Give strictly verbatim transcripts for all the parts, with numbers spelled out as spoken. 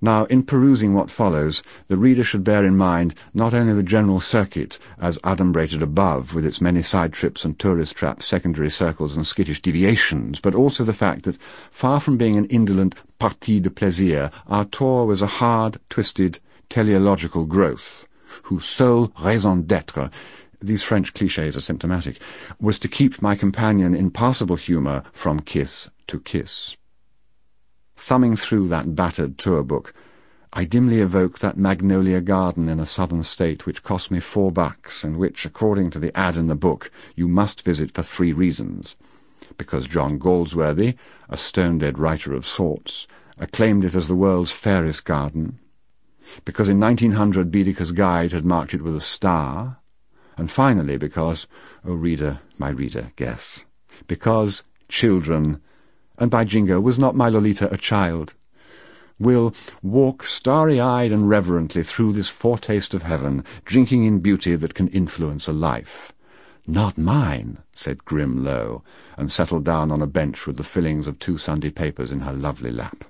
Now, in perusing what follows, the reader should bear in mind not only the general circuit, as adumbrated above, with its many side trips and tourist traps, secondary circles and skittish deviations, but also the fact that, far from being an indolent partie de plaisir, our tour was a hard, twisted, teleological growth, whose sole raison d'être, these French clichés are symptomatic, was to keep my companion in passable humour from kiss to kiss. Thumbing through that battered tour book, I dimly evoke that magnolia garden in a southern state which cost me four bucks and which, according to the ad in the book, you must visit for three reasons. Because John Galsworthy, a stone-dead writer of sorts, acclaimed it as the world's fairest garden, because in nineteen hundred Baedeker's Guide had marked it with a star, and finally because, oh reader, my reader, guess, because children, and by jingo, was not my Lolita a child, will walk starry-eyed and reverently through this foretaste of heaven, drinking in beauty that can influence a life. "Not mine," said grim Lowe, and settled down on a bench with the fillings of two Sunday papers in her lovely lap.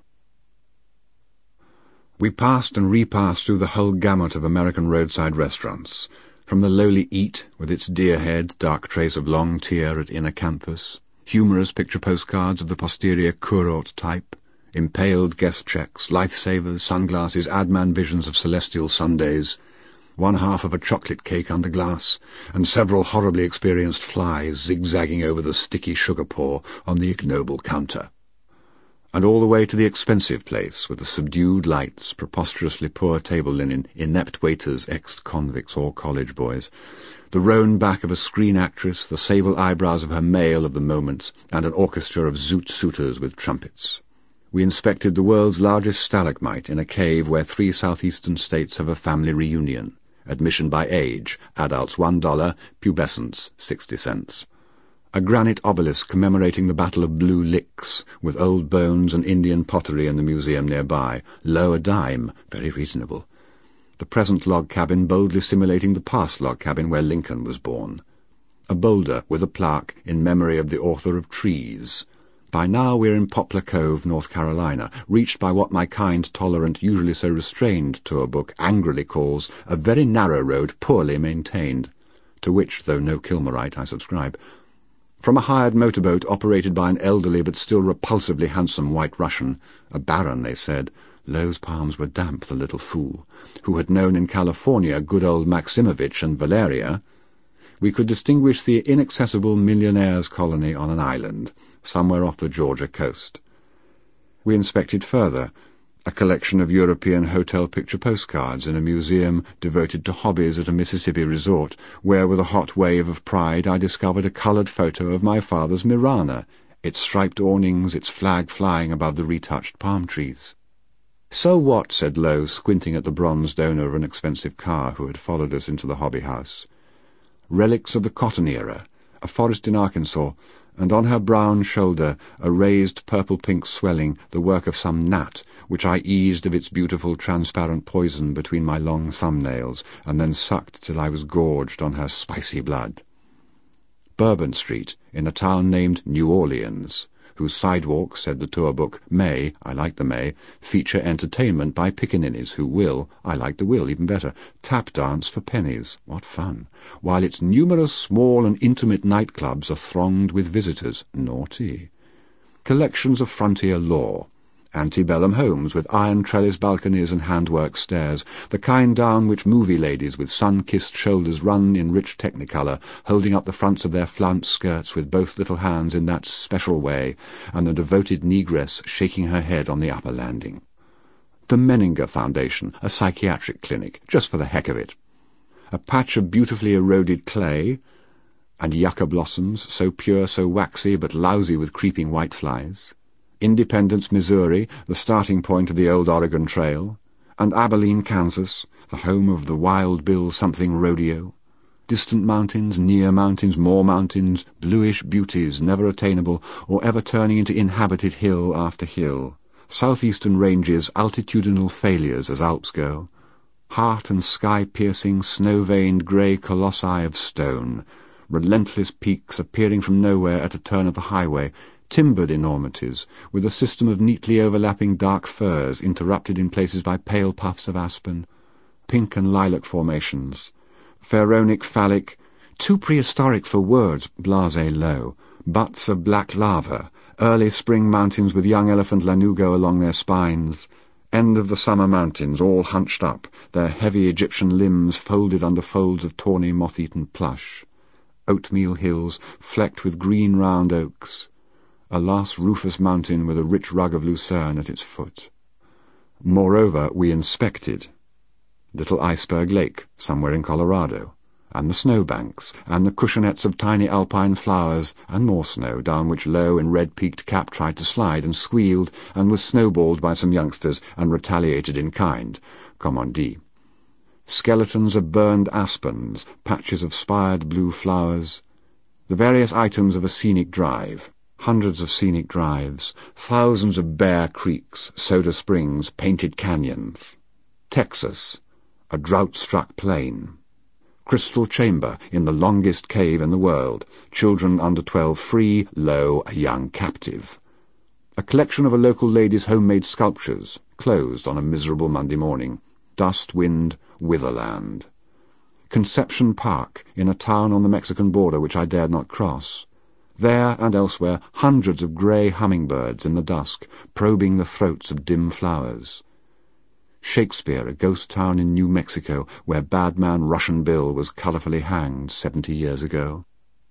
We passed and repassed through the whole gamut of American roadside restaurants, from the lowly Eat, with its deer head, dark trace of long tier at inner canthus, humorous picture postcards of the posterior Kurort type, impaled guest checks, lifesavers, sunglasses, ad-man visions of celestial Sundays, one half of a chocolate cake under glass, and several horribly experienced flies zigzagging over the sticky sugar pour on the ignoble counter. And all the way to the expensive place, with the subdued lights, preposterously poor table linen, inept waiters, ex-convicts or college boys, the roan back of a screen actress, the sable eyebrows of her male of the moment, and an orchestra of zoot-suiters with trumpets. We inspected the world's largest stalagmite in a cave where three southeastern states have a family reunion. Admission by age, adults one dollar, pubescents sixty cents. A granite obelisk commemorating the Battle of Blue Licks, with old bones and Indian pottery in the museum nearby. Low a dime, very reasonable. The present log cabin boldly simulating the past log cabin where Lincoln was born. A boulder with a plaque in memory of the author of Trees. By now we're in Poplar Cove, North Carolina, reached by what my kind, tolerant, usually so restrained tour book angrily calls a very narrow road poorly maintained, to which, though no Kilmerite, I subscribe. From a hired motorboat operated by an elderly but still repulsively handsome white Russian, a baron, they said, Lowe's palms were damp, the little fool, who had known in California good old Maximovich and Valeria, we could distinguish the inaccessible millionaire's colony on an island, somewhere off the Georgia coast. We inspected further, a collection of European hotel picture postcards in a museum devoted to hobbies at a Mississippi resort, where with a hot wave of pride I discovered a coloured photo of my father's Mirana, its striped awnings, its flag flying above the retouched palm trees. "So what?" said Lowe, squinting at the bronzed owner of an expensive car who had followed us into the hobby house. Relics of the cotton era, a forest in Arkansas, and on her brown shoulder a raised purple-pink swelling, the work of some gnat, which I eased of its beautiful transparent poison between my long thumbnails, and then sucked till I was gorged on her spicy blood. Bourbon Street, in a town named New Orleans, whose sidewalks, said the tour book, may, I like the may, feature entertainment by piccaninnies who will, I like the will even better, tap dance for pennies, what fun, while its numerous small and intimate nightclubs are thronged with visitors, naughty. Collections of frontier lore, antebellum homes with iron trellis balconies and handwork stairs, the kind down which movie ladies with sun-kissed shoulders run in rich technicolor, holding up the fronts of their flounced skirts with both little hands in that special way, and the devoted negress shaking her head on the upper landing. The Menninger Foundation, a psychiatric clinic, just for the heck of it. A patch of beautifully eroded clay, and yucca blossoms, so pure, so waxy, but lousy with creeping whiteflies. Independence, Missouri, the starting point of the old Oregon Trail, and Abilene, Kansas, the home of the Wild Bill something rodeo. Distant mountains, near mountains, more mountains, bluish beauties never attainable or ever turning into inhabited hill after hill. Southeastern ranges, altitudinal failures as Alps go. Heart and sky-piercing, snow-veined grey colossi of stone. Relentless peaks appearing from nowhere at a turn of the highway, timbered enormities, with a system of neatly overlapping dark firs interrupted in places by pale puffs of aspen, pink and lilac formations, pharaonic phallic, too prehistoric for words, blasé low, butts of black lava, early spring mountains with young elephant lanugo along their spines, end of the summer mountains all hunched up, their heavy Egyptian limbs folded under folds of tawny moth-eaten plush, oatmeal hills flecked with green round oaks, a last rufous mountain with a rich rug of lucerne at its foot. Moreover, we inspected Little Iceberg Lake, somewhere in Colorado, and the snowbanks, and the cushionettes of tiny alpine flowers, and more snow, down which Low in red-peaked cap tried to slide and squealed, and was snowballed by some youngsters, and retaliated in kind, comme on dit. Skeletons of burned aspens, patches of spired blue flowers, the various items of a scenic drive, hundreds of scenic drives, thousands of bare creeks, soda springs, painted canyons. Texas, a drought-struck plain. Crystal chamber in the longest cave in the world, children under twelve free, Low a young captive. A collection of a local lady's homemade sculptures, closed on a miserable Monday morning. Dust, wind, witherland. Conception Park, in a town on the Mexican border which I dared not cross. There and elsewhere hundreds of grey hummingbirds in the dusk, probing the throats of dim flowers. Shakespeare, a ghost town in New Mexico, where Badman Russian Bill was colourfully hanged seventy years ago.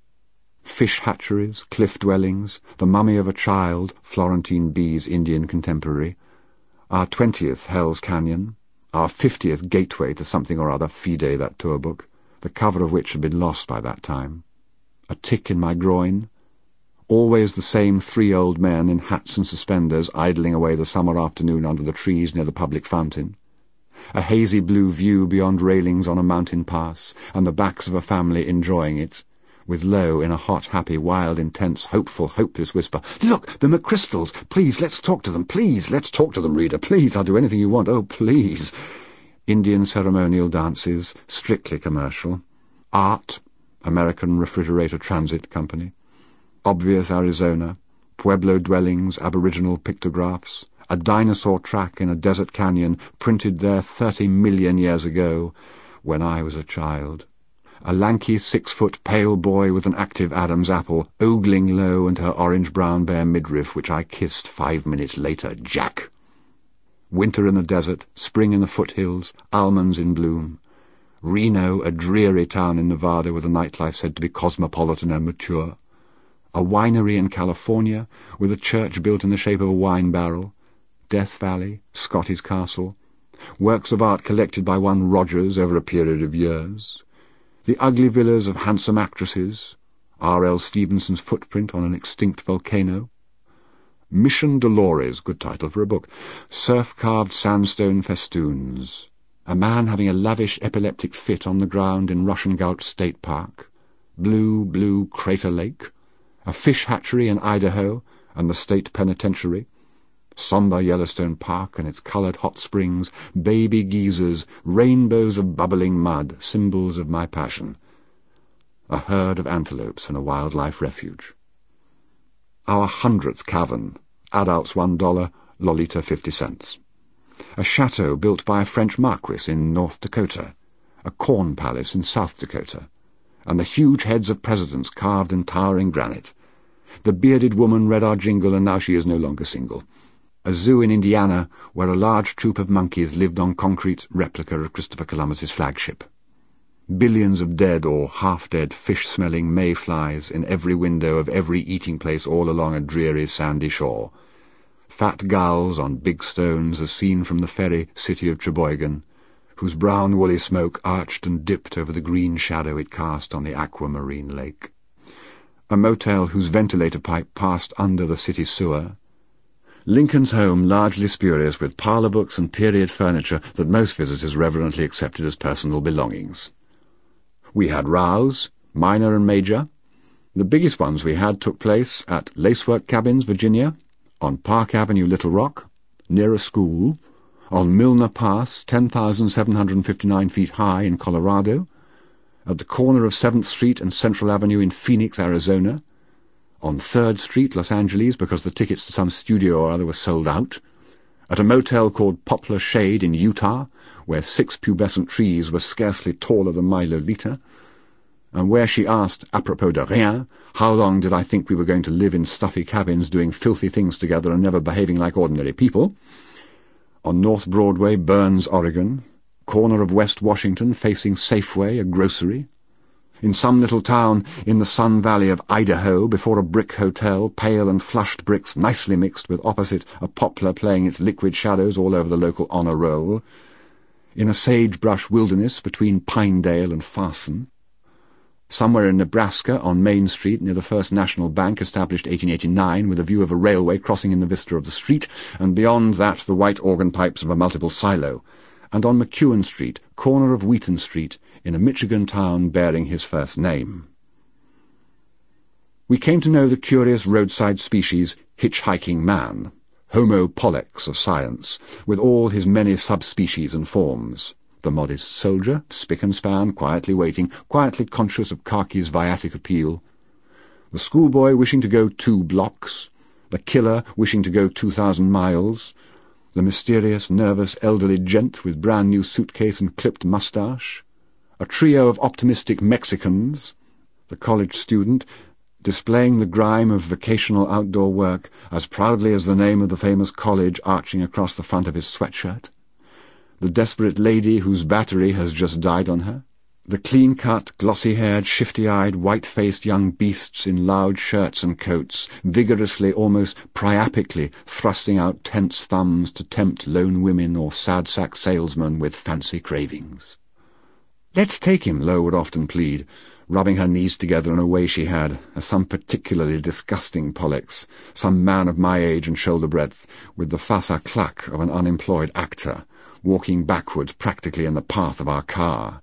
Fish hatcheries, cliff dwellings, the mummy of a child, Florentine B's Indian contemporary, our twentieth Hell's Canyon, our fiftieth gateway to something or other, Fide, that tour book, the cover of which had been lost by that time. A tick in my groin. Always the same three old men in hats and suspenders idling away the summer afternoon under the trees near the public fountain. A hazy blue view beyond railings on a mountain pass, and the backs of a family enjoying it, with Low in a hot, happy, wild, intense, hopeful, hopeless whisper. "Look, the McChrystals! Please, let's talk to them! Please, let's talk to them, reader! Please, I'll do anything you want! Oh, please!" Indian ceremonial dances, strictly commercial. Art, American Refrigerator Transit Company. Obvious Arizona, Pueblo dwellings, Aboriginal pictographs, a dinosaur track in a desert canyon printed there thirty million years ago, when I was a child. A lanky six-foot pale boy with an active Adam's apple, ogling Low and her orange-brown bare midriff, which I kissed five minutes later. Jack! Winter in the desert, spring in the foothills, almonds in bloom. Reno, a dreary town in Nevada with a nightlife said to be cosmopolitan and mature. A winery in California, with a church built in the shape of a wine barrel. Death Valley, Scotty's Castle. Works of art collected by one Rogers over a period of years. The ugly villas of handsome actresses. R L Stevenson's footprint on an extinct volcano. Mission Dolores, good title for a book. Surf-carved sandstone festoons. A man having a lavish epileptic fit on the ground in Russian Gulch State Park. Blue, blue Crater Lake. A fish hatchery in Idaho, and the state penitentiary. Sombre Yellowstone Park and its coloured hot springs, baby geysers, rainbows of bubbling mud, symbols of my passion. A herd of antelopes and a wildlife refuge. Our hundredth cavern, adults one dollar, Lolita fifty cents. A chateau built by a French marquis in North Dakota, a corn palace in South Dakota, and the huge heads of presidents carved in towering granite. The bearded woman read our jingle, and now she is no longer single. A zoo in Indiana, where a large troop of monkeys lived on concrete replica of Christopher Columbus's flagship. Billions of dead or half-dead fish-smelling mayflies in every window of every eating place all along a dreary sandy shore. Fat gulls on big stones as seen from the ferry city of Treboygan, whose brown woolly smoke arched and dipped over the green shadow it cast on the aquamarine lake. A motel whose ventilator pipe passed under the city sewer. Lincoln's home largely spurious with parlour books and period furniture that most visitors reverently accepted as personal belongings. We had rows, minor and major. The biggest ones we had took place at Lacework Cabins, Virginia, on Park Avenue, Little Rock, near a school, on Milner Pass, ten thousand seven hundred fifty-nine feet high in Colorado, at the corner of seventh Street and Central Avenue in Phoenix, Arizona, on third Street, Los Angeles, because the tickets to some studio or other were sold out, at a motel called Poplar Shade in Utah, where six pubescent trees were scarcely taller than my Lolita, and where she asked, apropos de rien, how long did I think we were going to live in stuffy cabins doing filthy things together and never behaving like ordinary people. On North Broadway, Burns, Oregon, corner of West Washington, facing Safeway, a grocery. In some little town in the Sun Valley of Idaho, before a brick hotel, pale and flushed bricks nicely mixed with opposite a poplar playing its liquid shadows all over the local honor roll. In a sagebrush wilderness between Pinedale and Farson. Somewhere in Nebraska, on Main Street, near the First National Bank, established eighteen eighty-nine, with a view of a railway crossing in the vista of the street, and beyond that the white organ pipes of a multiple silo. And on McEwen Street, corner of Wheaton Street, in a Michigan town bearing his first name. We came to know the curious roadside species hitchhiking man, Homo pollex of science, with all his many subspecies and forms. The modest soldier, spick and span, quietly waiting, quietly conscious of Khaki viatic appeal. The schoolboy wishing to go two blocks. The killer wishing to go two thousand miles. The mysterious, nervous, elderly gent with brand-new suitcase and clipped moustache. A trio of optimistic Mexicans. The college student, displaying the grime of vocational outdoor work as proudly as the name of the famous college arching across the front of his sweatshirt. The desperate lady whose battery has just died on her, the clean-cut, glossy-haired, shifty-eyed, white-faced young beasts in loud shirts and coats, vigorously, almost priapically, thrusting out tense thumbs to tempt lone women or sad-sack salesmen with fancy cravings. "Let's take him," Lo would often plead, rubbing her knees together in a way she had, as some particularly disgusting Pollex, some man of my age and shoulder-breadth, with the face à claque of an unemployed actor, walking backwards practically in the path of our car.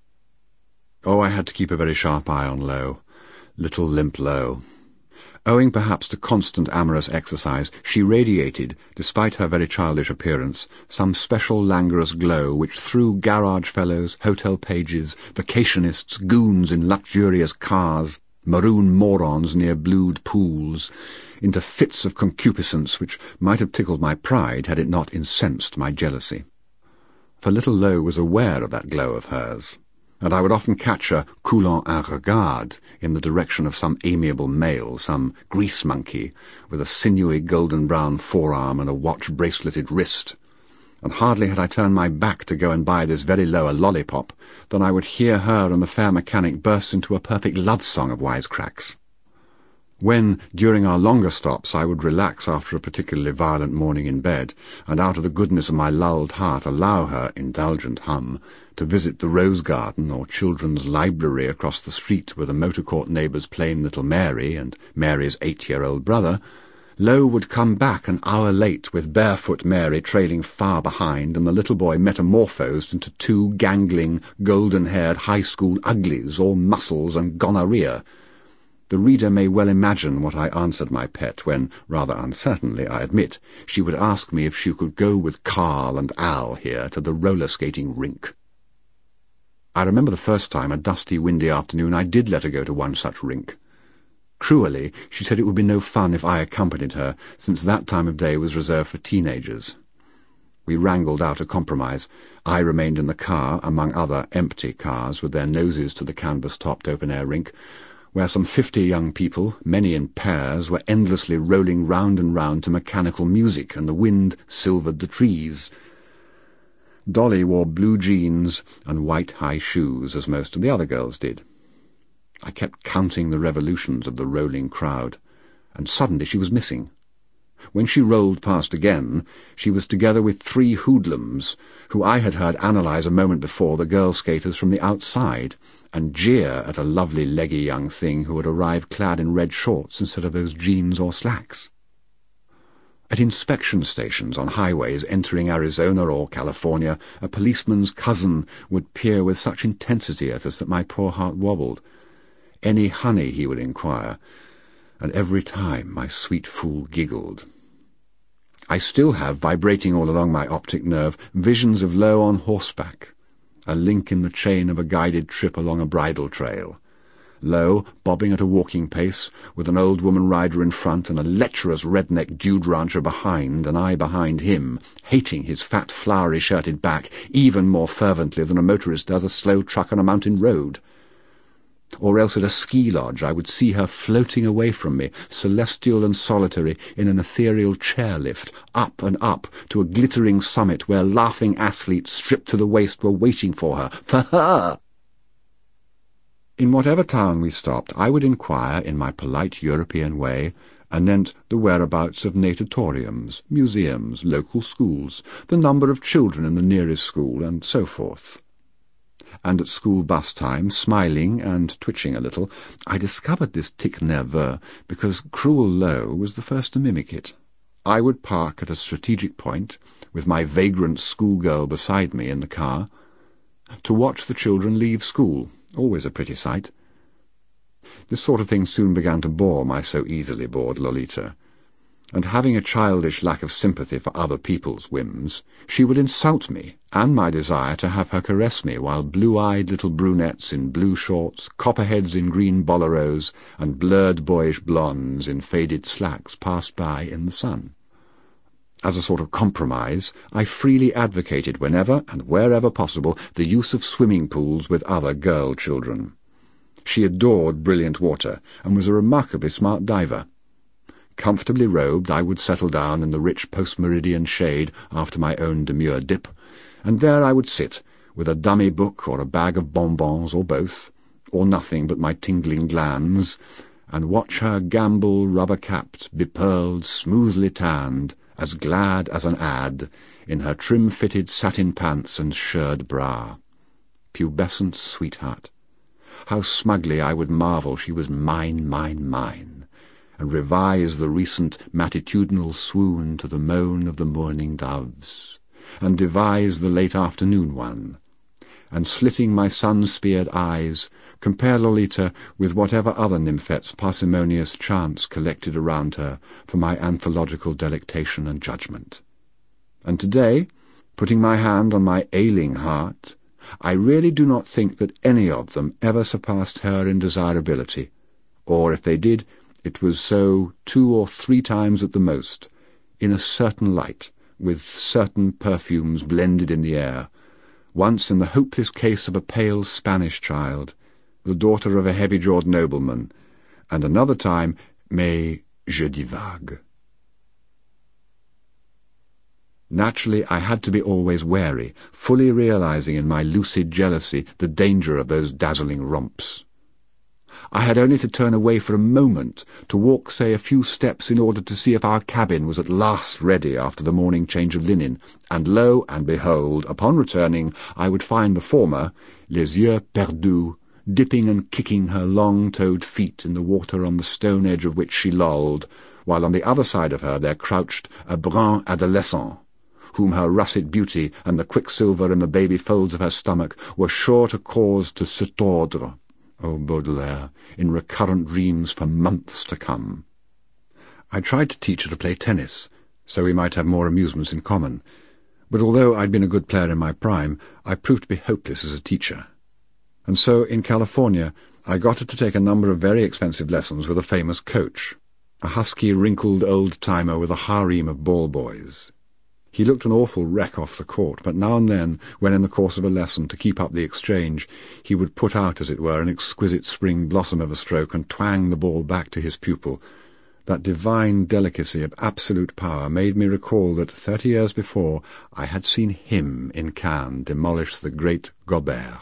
Oh, I had to keep a very sharp eye on Lo, little limp Lo. Owing perhaps to constant amorous exercise, she radiated, despite her very childish appearance, some special languorous glow which threw garage fellows, hotel pages, vacationists, goons in luxurious cars, maroon morons near blued pools, into fits of concupiscence which might have tickled my pride had it not incensed my jealousy. For little Lo was aware of that glow of hers, and I would often catch her coulant un regard in the direction of some amiable male, some grease monkey, with a sinewy golden-brown forearm and a watch-braceleted wrist, and hardly had I turned my back to go and buy this very Lo a lollipop than I would hear her and the fair mechanic burst into a perfect love-song of wisecracks. When, during our longer stops, I would relax after a particularly violent morning in bed, and out of the goodness of my lulled heart allow her, indulgent hum, to visit the rose garden or children's library across the street with a motor-court neighbour's plain little Mary and Mary's eight-year-old brother, Lo would come back an hour late with barefoot Mary trailing far behind and the little boy metamorphosed into two gangling, golden-haired high school uglies, all muscles and gonorrhea. The reader may well imagine what I answered my pet when, rather uncertainly, I admit, she would ask me if she could go with Carl and Al here to the roller-skating rink. I remember the first time, a dusty, windy afternoon, I did let her go to one such rink. Cruelly, she said it would be no fun if I accompanied her, since that time of day was reserved for teenagers. We wrangled out a compromise. I remained in the car, among other empty cars with their noses to the canvas-topped open-air rink, where some fifty young people, many in pairs, were endlessly rolling round and round to mechanical music, and the wind silvered the trees. Dolly wore blue jeans and white high shoes, as most of the other girls did. I kept counting the revolutions of the rolling crowd, and suddenly she was missing. When she rolled past again, she was together with three hoodlums, who I had heard analyse a moment before the girl skaters from the outside, and jeer at a lovely leggy young thing who had arrived clad in red shorts instead of those jeans or slacks. At inspection stations on highways entering Arizona or California, a policeman's cousin would peer with such intensity at us that my poor heart wobbled. Any honey, he would inquire, and every time my sweet fool giggled. I still have, vibrating all along my optic nerve, visions of Lo on horseback, a link in the chain of a guided trip along a bridle trail, Low, bobbing at a walking pace, with an old woman rider in front and a lecherous redneck dude rancher behind, and I behind him, hating his fat, flowery-shirted back even more fervently than a motorist does a slow truck on a mountain road. Or else at a ski lodge I would see her floating away from me, celestial and solitary, in an ethereal chairlift, up and up to a glittering summit where laughing athletes stripped to the waist were waiting for her. For her! In whatever town we stopped, I would inquire, in my polite European way, anent the whereabouts of natatoriums, museums, local schools, the number of children in the nearest school, and so forth. And at school bus time, smiling and twitching a little, I discovered this tic nerveux because Cruel Low was the first to mimic it. I would park at a strategic point, with my vagrant schoolgirl beside me in the car, to watch the children leave school, always a pretty sight. This sort of thing soon began to bore my so easily bored Lolita, and having a childish lack of sympathy for other people's whims, she would insult me and my desire to have her caress me while blue-eyed little brunettes in blue shorts, copperheads in green boleros, and blurred boyish blondes in faded slacks passed by in the sun. As a sort of compromise, I freely advocated whenever and wherever possible the use of swimming pools with other girl children. She adored brilliant water and was a remarkably smart diver. Comfortably robed, I would settle down in the rich post-meridian shade after my own demure dip, and there I would sit, with a dummy book or a bag of bonbons or both, or nothing but my tingling glands, and watch her gambol rubber-capped, bepearled, smoothly tanned, as glad as an ad, in her trim-fitted satin pants and shirred bra. Pubescent sweetheart! How smugly I would marvel she was mine, mine, mine, and revise the recent matitudinal swoon to the moan of the morning doves, and devise the late afternoon one, and slitting my sun-speared eyes, compare Lolita with whatever other nymphets parsimonious chance collected around her for my anthological delectation and judgment. And today, putting my hand on my ailing heart, I really do not think that any of them ever surpassed her in desirability, or if they did, it was so two or three times at the most, in a certain light, with certain perfumes blended in the air, once in the hopeless case of a pale Spanish child, the daughter of a heavy-jawed nobleman, and another time, mais je divague. Naturally, I had to be always wary, fully realizing in my lucid jealousy the danger of those dazzling romps. I had only to turn away for a moment, to walk, say, a few steps in order to see if our cabin was at last ready after the morning change of linen, and lo and behold, upon returning, I would find the former, les yeux perdus, dipping and kicking her long-toed feet in the water on the stone edge of which she lolled, while on the other side of her there crouched a brun adolescent, whom her russet beauty and the quicksilver in the baby folds of her stomach were sure to cause to se tordre, oh Baudelaire, in recurrent dreams for months to come. I tried to teach her to play tennis, so we might have more amusements in common, but although I'd been a good player in my prime, I proved to be hopeless as a teacher. And so, in California, I got her to take a number of very expensive lessons with a famous coach, a husky, wrinkled old-timer with a harem of ball boys. He looked an awful wreck off the court, but now and then, when in the course of a lesson, to keep up the exchange, he would put out, as it were, an exquisite spring blossom of a stroke and twang the ball back to his pupil. That divine delicacy of absolute power made me recall that thirty years before I had seen him in Cannes demolish the great Gobert.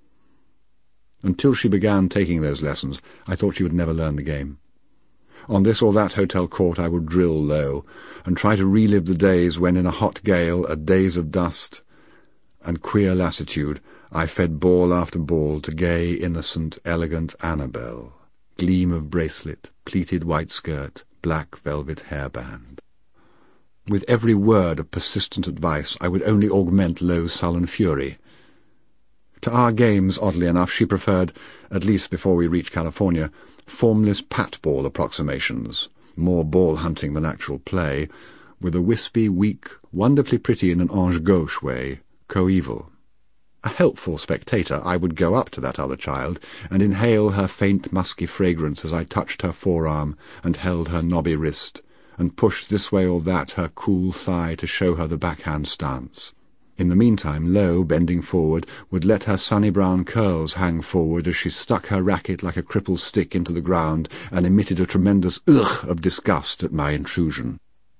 Until she began taking those lessons, I thought she would never learn the game. On this or that hotel court I would drill low, and try to relive the days when in a hot gale, a daze of dust and queer lassitude, I fed ball after ball to gay, innocent, elegant Annabel, gleam of bracelet, pleated white skirt, black velvet hairband. With every word of persistent advice I would only augment Low's sullen fury. To our games, oddly enough, she preferred, at least before we reached California, formless pat-ball approximations, more ball-hunting than actual play, with a wispy, weak, wonderfully pretty in an ange gauche way, coeval. A helpful spectator, I would go up to that other child and inhale her faint musky fragrance as I touched her forearm and held her knobby wrist, and pushed this way or that her cool thigh to show her the backhand stance. In the meantime, Lo, bending forward, would let her sunny brown curls hang forward as she stuck her racket like a cripple's stick into the ground and emitted a tremendous ugh of disgust at my intrusion.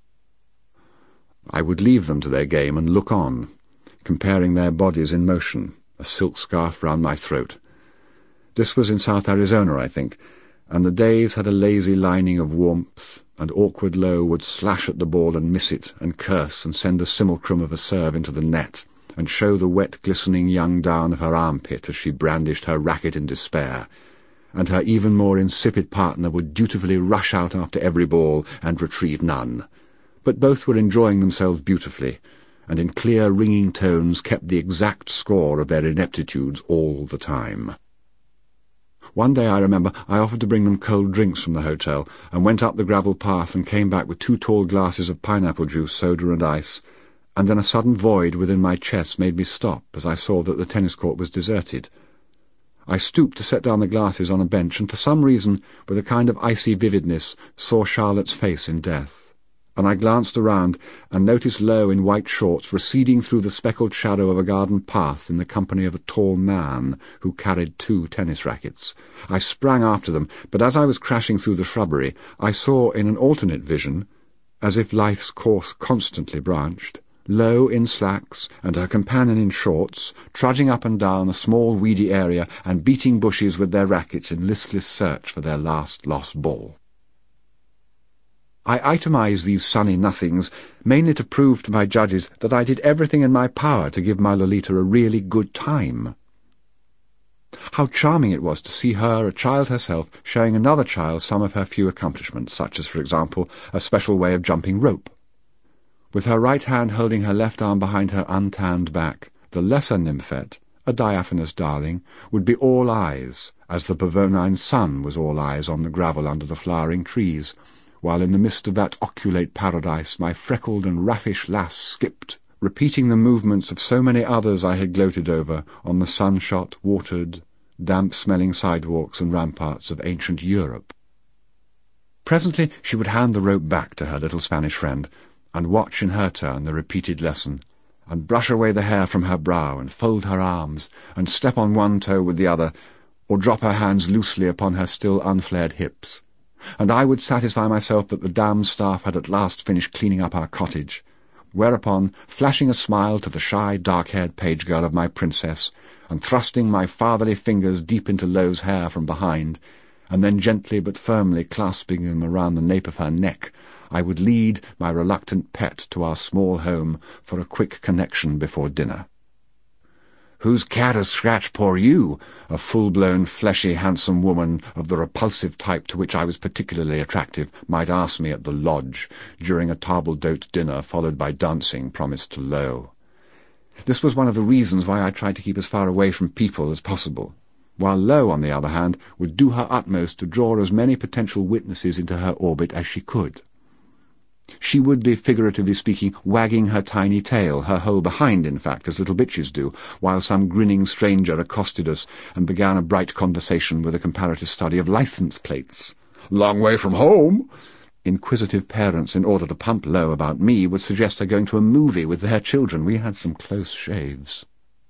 I would leave them to their game and look on, comparing their bodies in motion, a silk scarf round my throat. This was in South Arizona, I think, and the days had a lazy lining of warmth, and awkward Lo would slash at the ball and miss it, and curse and send a simulacrum of a serve into the net, and show the wet, glistening young down of her armpit as she brandished her racket in despair, and her even more insipid partner would dutifully rush out after every ball and retrieve none. But both were enjoying themselves beautifully, and in clear, ringing tones kept the exact score of their ineptitudes all the time. One day, I remember, I offered to bring them cold drinks from the hotel, and went up the gravel path and came back with two tall glasses of pineapple juice, soda and ice, and then a sudden void within my chest made me stop as I saw that the tennis court was deserted. I stooped to set down the glasses on a bench, and for some reason, with a kind of icy vividness, saw Charlotte's face in death. And I glanced around and noticed Lo in white shorts receding through the speckled shadow of a garden path in the company of a tall man who carried two tennis rackets. I sprang after them, but as I was crashing through the shrubbery, I saw in an alternate vision, as if life's course constantly branched, Lo in slacks and her companion in shorts, trudging up and down a small weedy area and beating bushes with their rackets in listless search for their last lost ball. I itemize these sunny nothings mainly to prove to my judges that I did everything in my power to give my Lolita a really good time. How charming it was to see her, a child herself, showing another child some of her few accomplishments, such as, for example, a special way of jumping rope. With her right hand holding her left arm behind her untanned back, the lesser nymphette, a diaphanous darling, would be all eyes, as the Pavonine sun was all eyes on the gravel under the flowering trees, while in the midst of that oculate paradise my freckled and raffish lass skipped, repeating the movements of so many others I had gloated over on the sun-shot, watered, damp-smelling sidewalks and ramparts of ancient Europe. Presently she would hand the rope back to her little Spanish friend, and watch in her turn the repeated lesson, and brush away the hair from her brow, and fold her arms, and step on one toe with the other, or drop her hands loosely upon her still unflared hips. And I would satisfy myself that the damned staff had at last finished cleaning up our cottage, whereupon, flashing a smile to the shy, dark-haired page-girl of my princess, and thrusting my fatherly fingers deep into Lo's hair from behind, and then gently but firmly clasping them around the nape of her neck, I would lead my reluctant pet to our small home for a quick connection before dinner. "Whose cat has scratched poor you?" a full-blown, fleshy, handsome woman of the repulsive type to which I was particularly attractive might ask me at the lodge during a table-d'hote dinner followed by dancing promised to Lo. This was one of the reasons why I tried to keep as far away from people as possible, while Lo, on the other hand, would do her utmost to draw as many potential witnesses into her orbit as she could. She would be, figuratively speaking, wagging her tiny tail, her whole behind, in fact, as little bitches do, while some grinning stranger accosted us and began a bright conversation with a comparative study of license plates. "Long way from home?" Inquisitive parents, in order to pump Lo about me, would suggest her going to a movie with their children. We had some close shaves.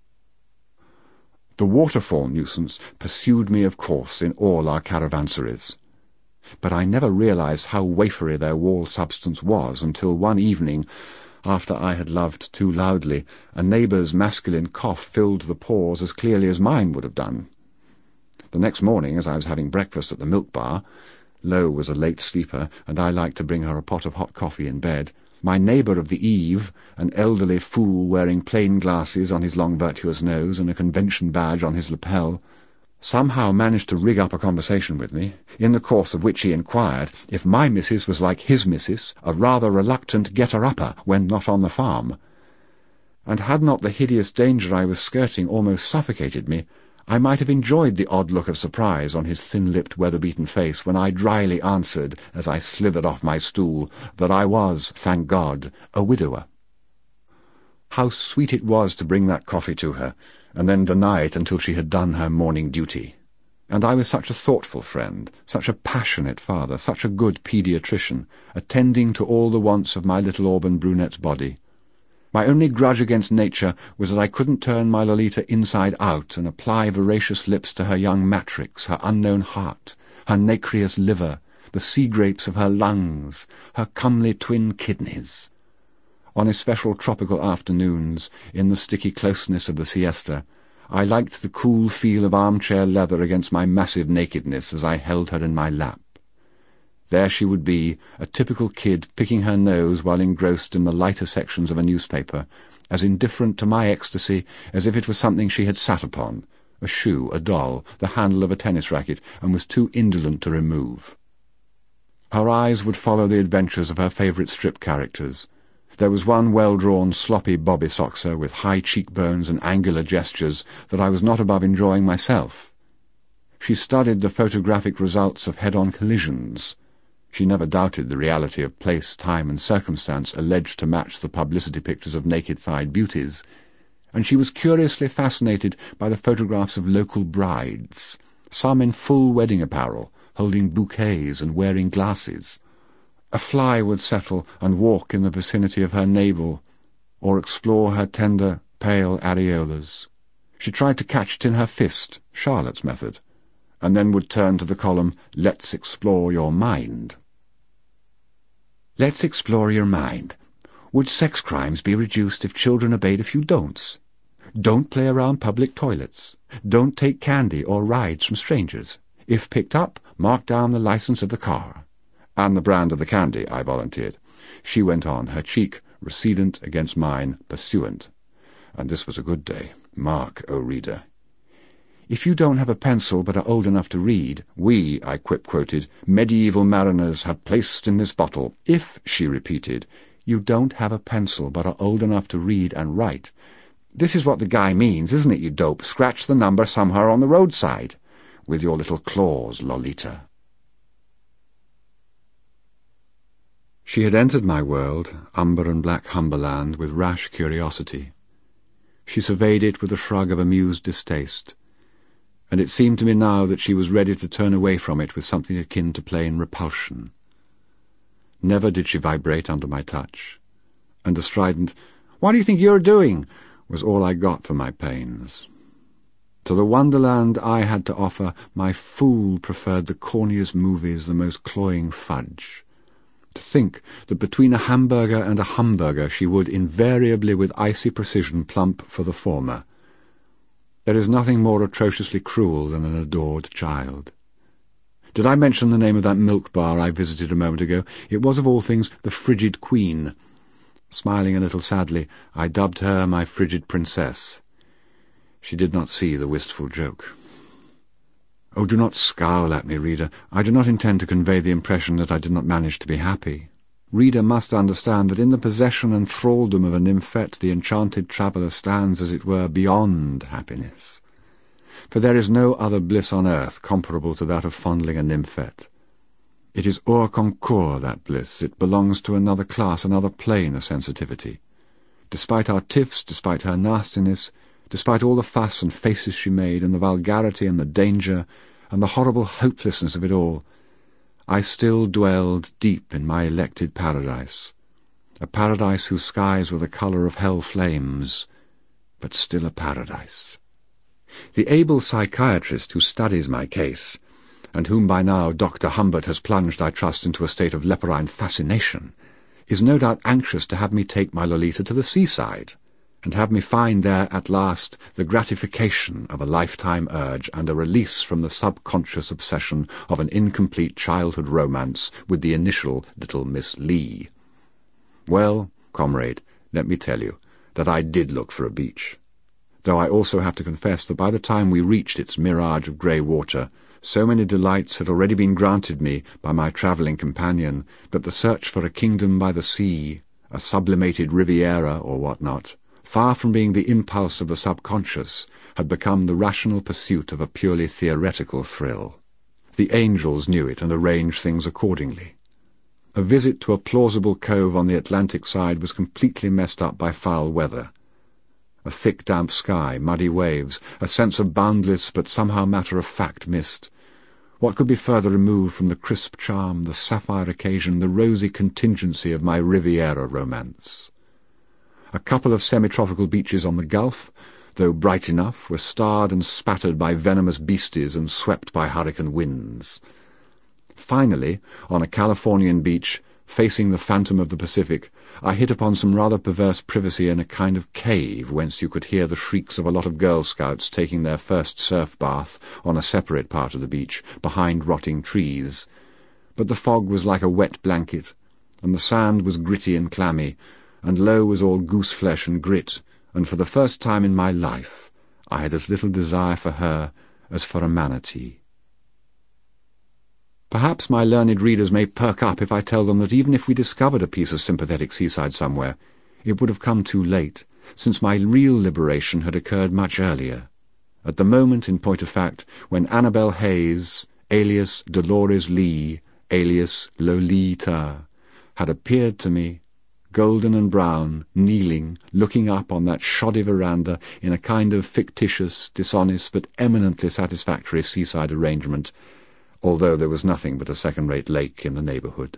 The waterfall nuisance pursued me, of course, in all our caravanseries. But I never realized how wafery their wall substance was until one evening, after I had loved too loudly, a neighbour's masculine cough filled the pause as clearly as mine would have done. The next morning, as I was having breakfast at the milk bar, Lo was a late sleeper, and I liked to bring her a pot of hot coffee in bed, my neighbour of the eve, an elderly fool wearing plain glasses on his long virtuous nose and a convention badge on his lapel, somehow managed to rig up a conversation with me, in the course of which he inquired if my missus was like his missus, a rather reluctant getter-upper when not on the farm. And had not the hideous danger I was skirting almost suffocated me, I might have enjoyed the odd look of surprise on his thin-lipped, weather-beaten face when I dryly answered, as I slithered off my stool, that I was, thank God, a widower. How sweet it was to bring that coffee to her, and then deny it until she had done her morning duty. And I was such a thoughtful friend, such a passionate father, such a good paediatrician, attending to all the wants of my little auburn brunette's body. My only grudge against nature was that I couldn't turn my Lolita inside out and apply voracious lips to her young matrix, her unknown heart, her nacreous liver, the sea grapes of her lungs, her comely twin kidneys. On especial tropical afternoons, in the sticky closeness of the siesta, I liked the cool feel of armchair leather against my massive nakedness as I held her in my lap. There she would be, a typical kid picking her nose while engrossed in the lighter sections of a newspaper, as indifferent to my ecstasy as if it was something she had sat upon, a shoe, a doll, the handle of a tennis racket, and was too indolent to remove. Her eyes would follow the adventures of her favourite strip characters. There was one well-drawn, sloppy Bobby Soxer with high cheekbones and angular gestures that I was not above enjoying myself. She studied the photographic results of head-on collisions. She never doubted the reality of place, time, and circumstance alleged to match the publicity pictures of naked-thighed beauties, and she was curiously fascinated by the photographs of local brides, some in full wedding apparel, holding bouquets and wearing glasses. A fly would settle and walk in the vicinity of her navel, or explore her tender, pale areolas. She tried to catch it in her fist, Charlotte's method, and then would turn to the column, "Let's explore your mind." Let's explore your mind. Would sex crimes be reduced if children obeyed a few don'ts? Don't play around public toilets. Don't take candy or rides from strangers. If picked up, mark down the license of the car. And the brand of the candy, I volunteered. She went on, her cheek recedent against mine, pursuant. And this was a good day. Mark, O reader. If you don't have a pencil but are old enough to read, we, I quip-quoted, medieval mariners have placed in this bottle. If, she repeated, you don't have a pencil but are old enough to read and write. This is what the guy means, isn't it, you dope? Scratch the number somewhere on the roadside. With your little claws, Lolita. She had entered my world, umber and black Humberland, with rash curiosity. She surveyed it with a shrug of amused distaste, and it seemed to me now that she was ready to turn away from it with something akin to plain repulsion. Never did she vibrate under my touch, and a strident, "What do you think you're doing?" was all I got for my pains. To the wonderland I had to offer, my fool preferred the corniest movies, the most cloying fudge. To think that between a hamburger and a Humburger she would invariably with icy precision plump for the former. There is nothing more atrociously cruel than an adored child. Did I mention the name of that milk bar I visited a moment ago? It was, of all things, the Frigid Queen. Smiling a little sadly, I dubbed her my frigid princess. She did not see the wistful joke. Oh, do not scowl at me, reader. I do not intend to convey the impression that I did not manage to be happy. Reader must understand that in the possession and thraldom of a nymphette the enchanted traveller stands, as it were, beyond happiness. For there is no other bliss on earth comparable to that of fondling a nymphette. It is hors concours, that bliss. It belongs to another class, another plane of sensitivity. Despite our tiffs, despite her nastiness, despite all the fuss and faces she made, and the vulgarity and the danger, and the horrible hopelessness of it all, I still dwelled deep in my elected paradise, a paradise whose skies were the colour of hell flames, but still a paradise. The able psychiatrist who studies my case, and whom by now Doctor Humbert has plunged, I trust, into a state of leporine fascination, is no doubt anxious to have me take my Lolita to the seaside, and have me find there at last the gratification of a lifetime urge and a release from the subconscious obsession of an incomplete childhood romance with the initial little Miss Lee. Well, comrade, let me tell you that I did look for a beach, though I also have to confess that by the time we reached its mirage of grey water, so many delights had already been granted me by my travelling companion that the search for a kingdom by the sea, a sublimated Riviera or what not, far from being the impulse of the subconscious, had become the rational pursuit of a purely theoretical thrill. The angels knew it and arranged things accordingly. A visit to a plausible cove on the Atlantic side was completely messed up by foul weather, A thick damp sky, muddy waves, a sense of boundless but somehow matter-of-fact mist. What could be further removed from the crisp charm, the sapphire occasion, the rosy contingency of my Riviera romance? A couple of semi-tropical beaches on the Gulf, though bright enough, were starred and spattered by venomous beasties and swept by hurricane winds. Finally, on a Californian beach, facing the phantom of the Pacific, I hit upon some rather perverse privacy in a kind of cave whence you could hear the shrieks of a lot of Girl Scouts taking their first surf bath on a separate part of the beach, behind rotting trees. But the fog was like a wet blanket, and the sand was gritty and clammy, and low was all goose-flesh and grit, and for the first time in my life I had as little desire for her as for a manatee. Perhaps my learned readers may perk up if I tell them that even if we discovered a piece of sympathetic seaside somewhere, it would have come too late, since my real liberation had occurred much earlier, at the moment, in point of fact, when Annabel Hayes, alias Dolores Lee, alias Lolita, had appeared to me, golden and brown, kneeling, looking up on that shoddy veranda in a kind of fictitious, dishonest, but eminently satisfactory seaside arrangement, although there was nothing but a second-rate lake in the neighbourhood.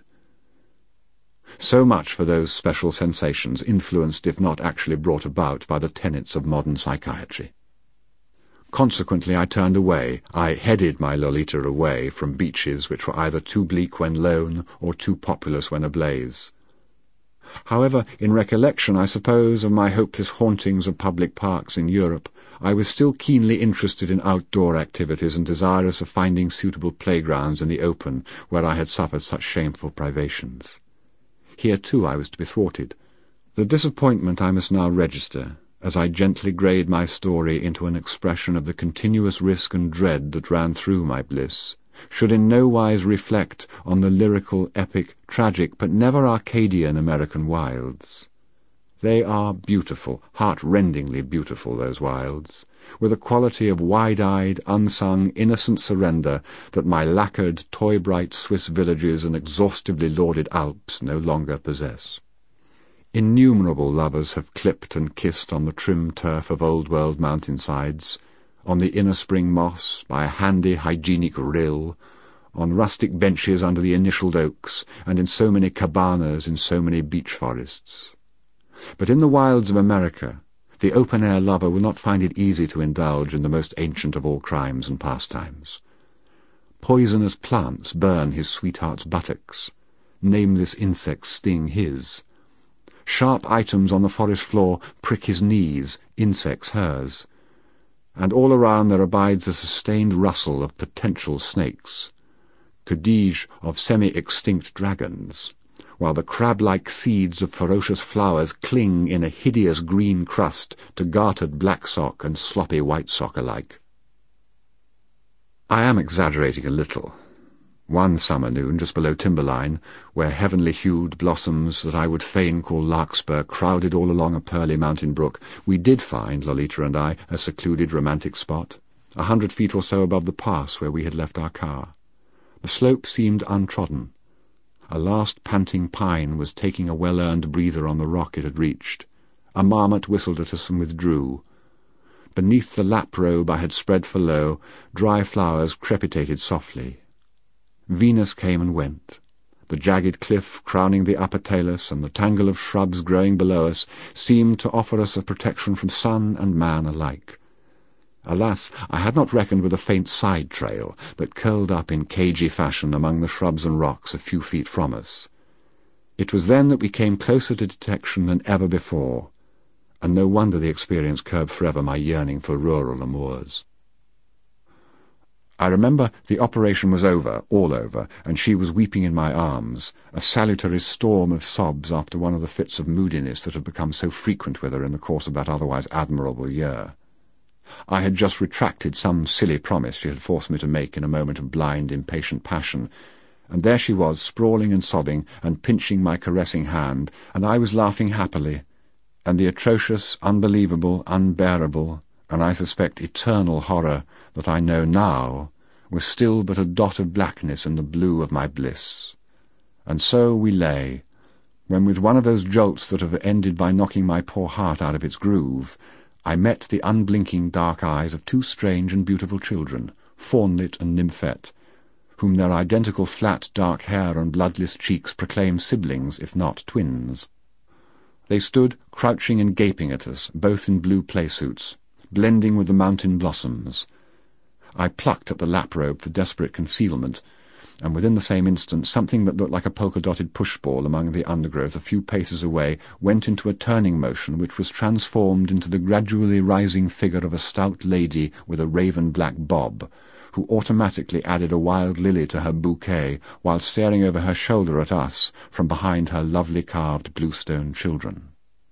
So much for those special sensations, influenced if not actually brought about by the tenets of modern psychiatry. Consequently, I turned away, I headed my Lolita away from beaches which were either too bleak when lone or too populous when ablaze. However, in recollection, I suppose, of my hopeless hauntings of public parks in Europe, I was still keenly interested in outdoor activities and desirous of finding suitable playgrounds in the open where I had suffered such shameful privations. Here, too, I was to be thwarted. The disappointment I must now register, as I gently grade my story into an expression of the continuous risk and dread that ran through my bliss, should in no wise reflect on the lyrical, epic, tragic, but never Arcadian American wilds. They are beautiful, heart-rendingly beautiful, those wilds, with a quality of wide-eyed, unsung, innocent surrender that my lacquered, toy-bright Swiss villages and exhaustively lauded Alps no longer possess. Innumerable lovers have clipped and kissed on the trim turf of old-world mountainsides, on the inner spring moss by a handy hygienic rill, on rustic benches under the initialed oaks, and in so many cabanas in so many beech forests. But in the wilds of America, the open-air lover will not find it easy to indulge in the most ancient of all crimes and pastimes. Poisonous plants burn his sweetheart's buttocks. Nameless insects sting his. Sharp items on the forest floor prick his knees, insects hers. And all around there abides a sustained rustle of potential snakes, codige of semi-extinct dragons, while the crab-like seeds of ferocious flowers cling in a hideous green crust to gartered black sock and sloppy white sock alike. I am exaggerating a little. One summer noon, just below timberline, where heavenly-hued blossoms that I would fain call larkspur crowded all along a pearly mountain brook, we did find, Lolita and I, a secluded romantic spot, a hundred feet or so above the pass where we had left our car. The slope seemed untrodden. A last panting pine was taking a well-earned breather on the rock it had reached. A marmot whistled at us and withdrew. Beneath the lap-robe I had spread for lo, dry flowers crepitated softly. Venus came and went. The jagged cliff crowning the upper talus and the tangle of shrubs growing below us seemed to offer us a protection from sun and man alike. Alas, I had not reckoned with a faint side trail that curled up in cagey fashion among the shrubs and rocks a few feet from us. It was then that we came closer to detection than ever before, and no wonder the experience curbed forever my yearning for rural amours. I remember the operation was over, all over, and she was weeping in my arms, a salutary storm of sobs after one of the fits of moodiness that had become so frequent with her in the course of that otherwise admirable year. I had just retracted some silly promise she had forced me to make in a moment of blind, impatient passion, and there she was, sprawling and sobbing, and pinching my caressing hand, and I was laughing happily, and the atrocious, unbelievable, unbearable, and I suspect eternal horror that I know now was still but a dot of blackness in the blue of my bliss. And so we lay, when with one of those jolts that have ended by knocking my poor heart out of its groove, I met the unblinking dark eyes of two strange and beautiful children, Fawnlet and Nymphette, whom their identical flat dark hair and bloodless cheeks proclaimed siblings, if not twins. They stood crouching and gaping at us, both in blue play-suits, blending with the mountain blossoms. I plucked at the lap-robe for desperate concealment, and within the same instant something that looked like a polka-dotted push-ball among the undergrowth a few paces away went into a turning motion which was transformed into the gradually rising figure of a stout lady with a raven-black bob, who automatically added a wild lily to her bouquet while staring over her shoulder at us from behind her lovely carved bluestone children.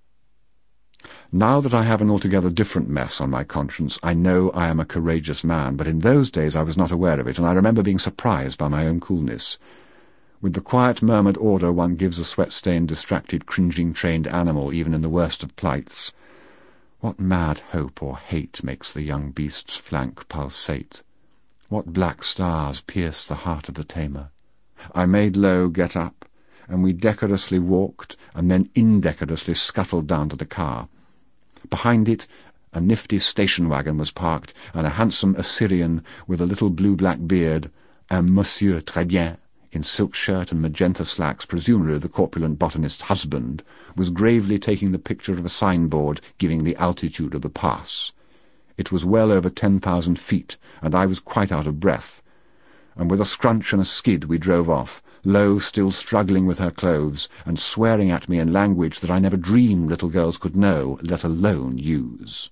Now that I have an altogether different mess on my conscience, I know I am a courageous man, but in those days I was not aware of it, and I remember being surprised by my own coolness. With the quiet murmured order one gives a sweat-stained, distracted, cringing, trained animal, even in the worst of plights. What mad hope or hate makes the young beast's flank pulsate? What black stars pierce the heart of the tamer? I made Lo get up, and we decorously walked, and then indecorously scuttled down to the car. Behind it, a nifty station wagon was parked, and a handsome Assyrian with a little blue-black beard, un monsieur très bien, in silk shirt and magenta slacks, presumably the corpulent botanist's husband, was gravely taking the picture of a signboard giving the altitude of the pass. It was well over ten thousand feet, and I was quite out of breath. And with a scrunch and a skid we drove off, Lo still struggling with her clothes, and swearing at me in language that I never dreamed little girls could know, let alone use.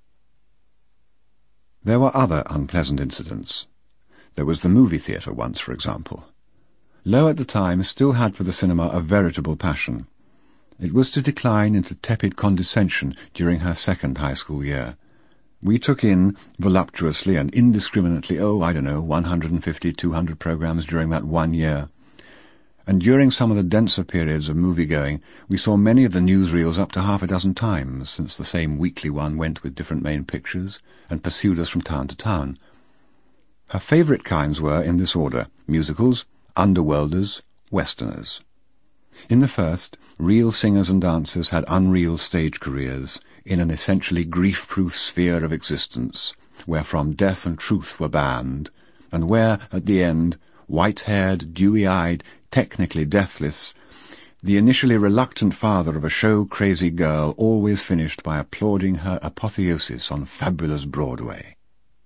There were other unpleasant incidents. There was the movie theatre once, for example. Lo at the time still had for the cinema a veritable passion. It was to decline into tepid condescension during her second high school year. We took in, voluptuously and indiscriminately, oh, I don't know, one hundred fifty, two hundred programs during that one year. And during some of the denser periods of movie-going, we saw many of the newsreels up to half a dozen times, since the same weekly one went with different main pictures, and pursued us from town to town. Her favourite kinds were, in this order, musicals, underworlders, westerners. In the first, real singers and dancers had unreal stage careers, in an essentially grief-proof sphere of existence, wherefrom death and truth were banned, and where, at the end, white-haired, dewy-eyed, technically deathless, the initially reluctant father of a show-crazy girl always finished by applauding her apotheosis on fabulous Broadway.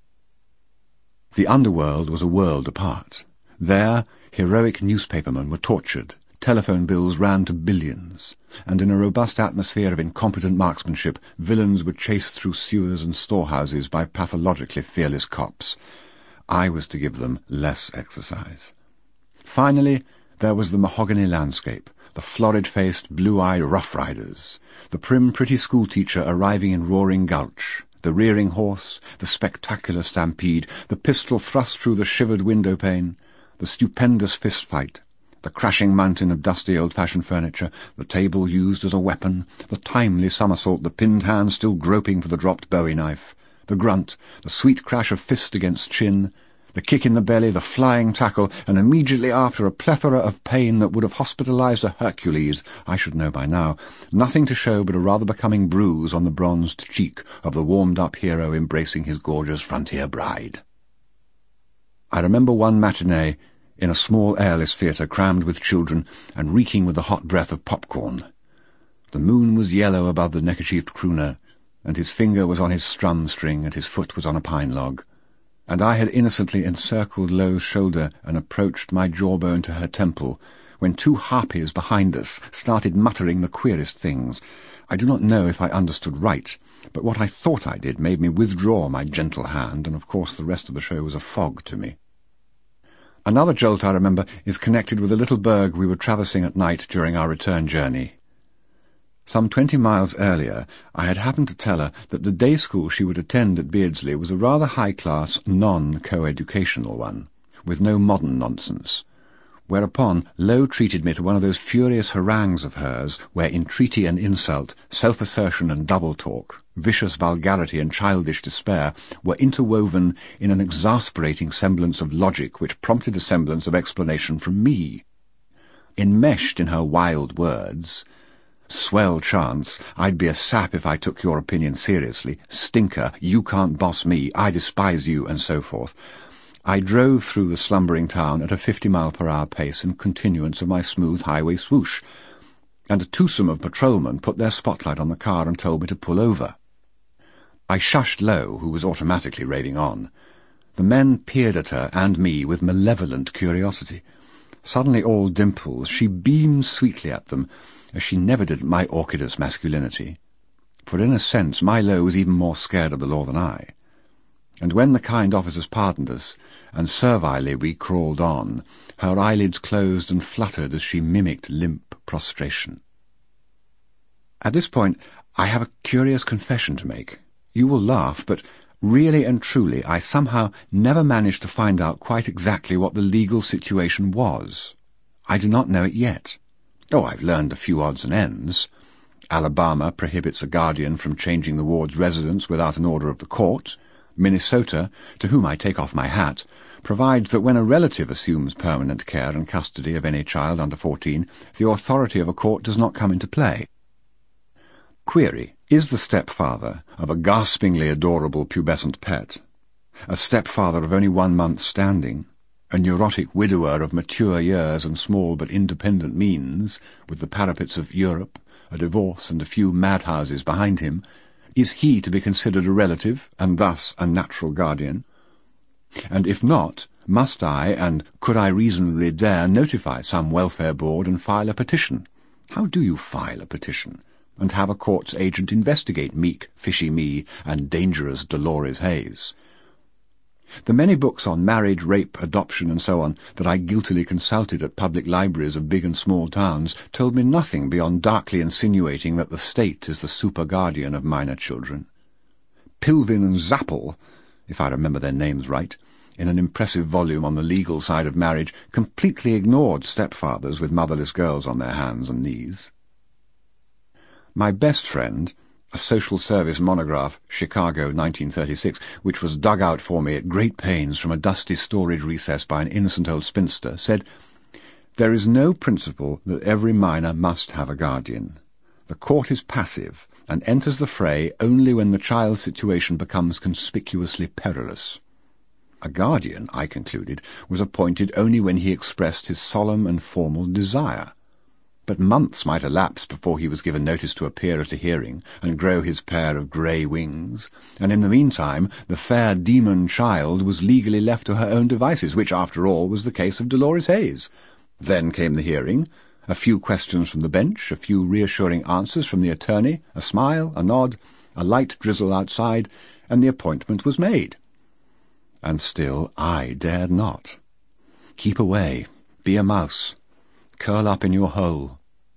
The underworld was a world apart. There, heroic newspapermen were tortured, telephone bills ran to billions, and in a robust atmosphere of incompetent marksmanship, villains were chased through sewers and storehouses by pathologically fearless cops. I was to give them less exercise. Finally, there was the mahogany landscape, the florid-faced, blue-eyed Rough Riders, the prim, pretty schoolteacher arriving in Roaring Gulch, the rearing horse, the spectacular stampede, the pistol thrust through the shivered window-pane, the stupendous fist-fight, the crashing mountain of dusty old-fashioned furniture, the table used as a weapon, the timely somersault, the pinned hand still groping for the dropped bowie-knife, the grunt, the sweet crash of fist against chin, the kick in the belly, the flying tackle, and immediately after a plethora of pain that would have hospitalized a Hercules, I should know by now, nothing to show but a rather becoming bruise on the bronzed cheek of the warmed-up hero embracing his gorgeous frontier bride. I remember one matinee in a small airless theatre crammed with children and reeking with the hot breath of popcorn. The moon was yellow above the neckerchiefed crooner, and his finger was on his strum-string and his foot was on a pine log. And I had innocently encircled Lo's shoulder and approached my jawbone to her temple, when two harpies behind us started muttering the queerest things. I do not know if I understood right, but what I thought I did made me withdraw my gentle hand, and of course the rest of the show was a fog to me. Another jolt I remember is connected with a little burg we were traversing at night during our return journey. Some twenty miles earlier, I had happened to tell her that the day school she would attend at Beardsley was a rather high-class, non-co-educational one, with no modern nonsense, whereupon Lo treated me to one of those furious harangues of hers where entreaty and insult, self-assertion and double-talk, vicious vulgarity and childish despair were interwoven in an exasperating semblance of logic which prompted a semblance of explanation from me. Enmeshed in her wild words, swell chance, I'd be a sap if I took your opinion seriously, stinker, you can't boss me, I despise you, and so forth, I drove through the slumbering town at a fifty-mile-per-hour pace in continuance of my smooth highway swoosh, and a twosome of patrolmen put their spotlight on the car and told me to pull over. I shushed Lowe, who was automatically raving on. The men peered at her and me with malevolent curiosity. Suddenly all dimples, she beamed sweetly at them, as she never did at my orchidous masculinity. For in a sense my Lowe was even more scared of the law than I. And when the kind officers pardoned us, and servilely we crawled on, her eyelids closed and fluttered as she mimicked limp prostration. At this point I have a curious confession to make. You will laugh, but really and truly I somehow never managed to find out quite exactly what the legal situation was. I do not know it yet. Oh, I've learned a few odds and ends. Alabama prohibits a guardian from changing the ward's residence without an order of the court. Minnesota, to whom I take off my hat, provides that when a relative assumes permanent care and custody of any child under fourteen, the authority of a court does not come into play. Query, is the stepfather of a gaspingly adorable pubescent pet, a stepfather of only one month's standing, a neurotic widower of mature years and small but independent means, with the parapets of Europe, a divorce and a few madhouses behind him, is he to be considered a relative, and thus a natural guardian? And if not, must I, and could I reasonably dare, notify some welfare board and file a petition? How do you file a petition? And have a court's agent investigate meek, fishy me, and dangerous Dolores Hayes? The many books on marriage, rape, adoption, and so on that I guiltily consulted at public libraries of big and small towns told me nothing beyond darkly insinuating that the state is the super-guardian of minor children. Pilvin and Zappel, if I remember their names right, in an impressive volume on the legal side of marriage, completely ignored stepfathers with motherless girls on their hands and knees. My best friend, a social service monograph, Chicago, nineteen thirty-six, which was dug out for me at great pains from a dusty storage recess by an innocent old spinster, said, "There is no principle that every minor must have a guardian. The court is passive, and enters the fray only when the child's situation becomes conspicuously perilous." A guardian, I concluded, was appointed only when he expressed his solemn and formal desire. But months might elapse before he was given notice to appear at a hearing and grow his pair of grey wings, and in the meantime the fair demon child was legally left to her own devices, which, after all, was the case of Dolores Hayes. Then came the hearing, a few questions from the bench, a few reassuring answers from the attorney, a smile, a nod, a light drizzle outside, and the appointment was made. And still I dared not. Keep away, be a mouse, curl up in your hole.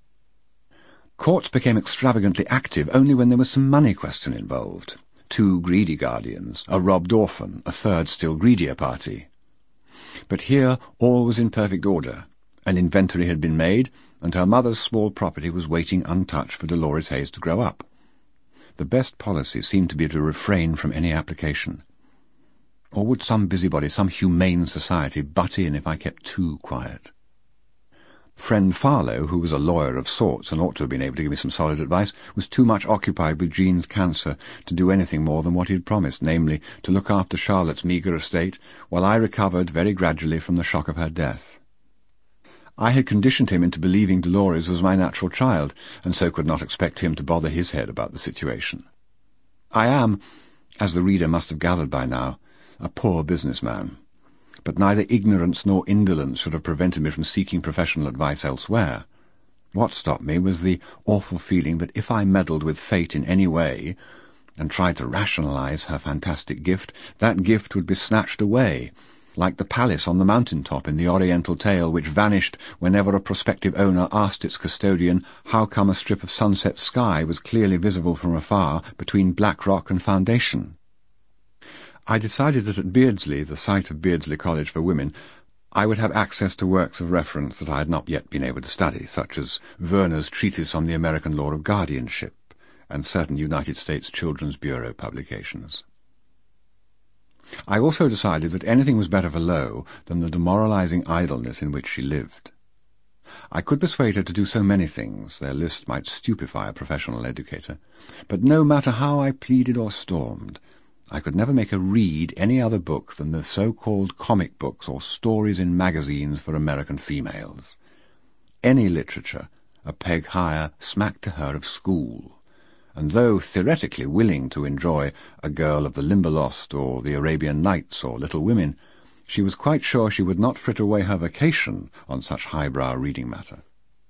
Courts became extravagantly active only when there was some money question involved. Two greedy guardians, a robbed orphan, a third still greedier party. But here all was in perfect order. An inventory had been made, and her mother's small property was waiting untouched for Dolores Hayes to grow up. The best policy seemed to be to refrain from any application. Or would some busybody, some humane society, butt in if I kept too quiet? Friend Farlow, who was a lawyer of sorts and ought to have been able to give me some solid advice, was too much occupied with Jean's cancer to do anything more than what he had promised, namely, to look after Charlotte's meagre estate, while I recovered very gradually from the shock of her death. I had conditioned him into believing Dolores was my natural child, and so could not expect him to bother his head about the situation. I am, as the reader must have gathered by now, a poor businessman. But neither ignorance nor indolence should have prevented me from seeking professional advice elsewhere. What stopped me was the awful feeling that if I meddled with fate in any way, and tried to rationalize her fantastic gift, that gift would be snatched away, like the palace on the mountain-top in the Oriental tale, which vanished whenever a prospective owner asked its custodian how come a strip of sunset sky was clearly visible from afar between black rock and foundation. I decided that at Beardsley, the site of Beardsley College for Women, I would have access to works of reference that I had not yet been able to study, such as Werner's Treatise on the American Law of Guardianship and certain United States Children's Bureau publications. I also decided that anything was better for Lowe than the demoralizing idleness in which she lived. I could persuade her to do so many things, their list might stupefy a professional educator, but no matter how I pleaded or stormed, I could never make her read any other book than the so-called comic books or stories in magazines for American females. Any literature, a peg higher, smacked to her of school, and though theoretically willing to enjoy A Girl of the Limberlost or The Arabian Nights or Little Women, she was quite sure she would not fritter away her vacation on such highbrow reading matter.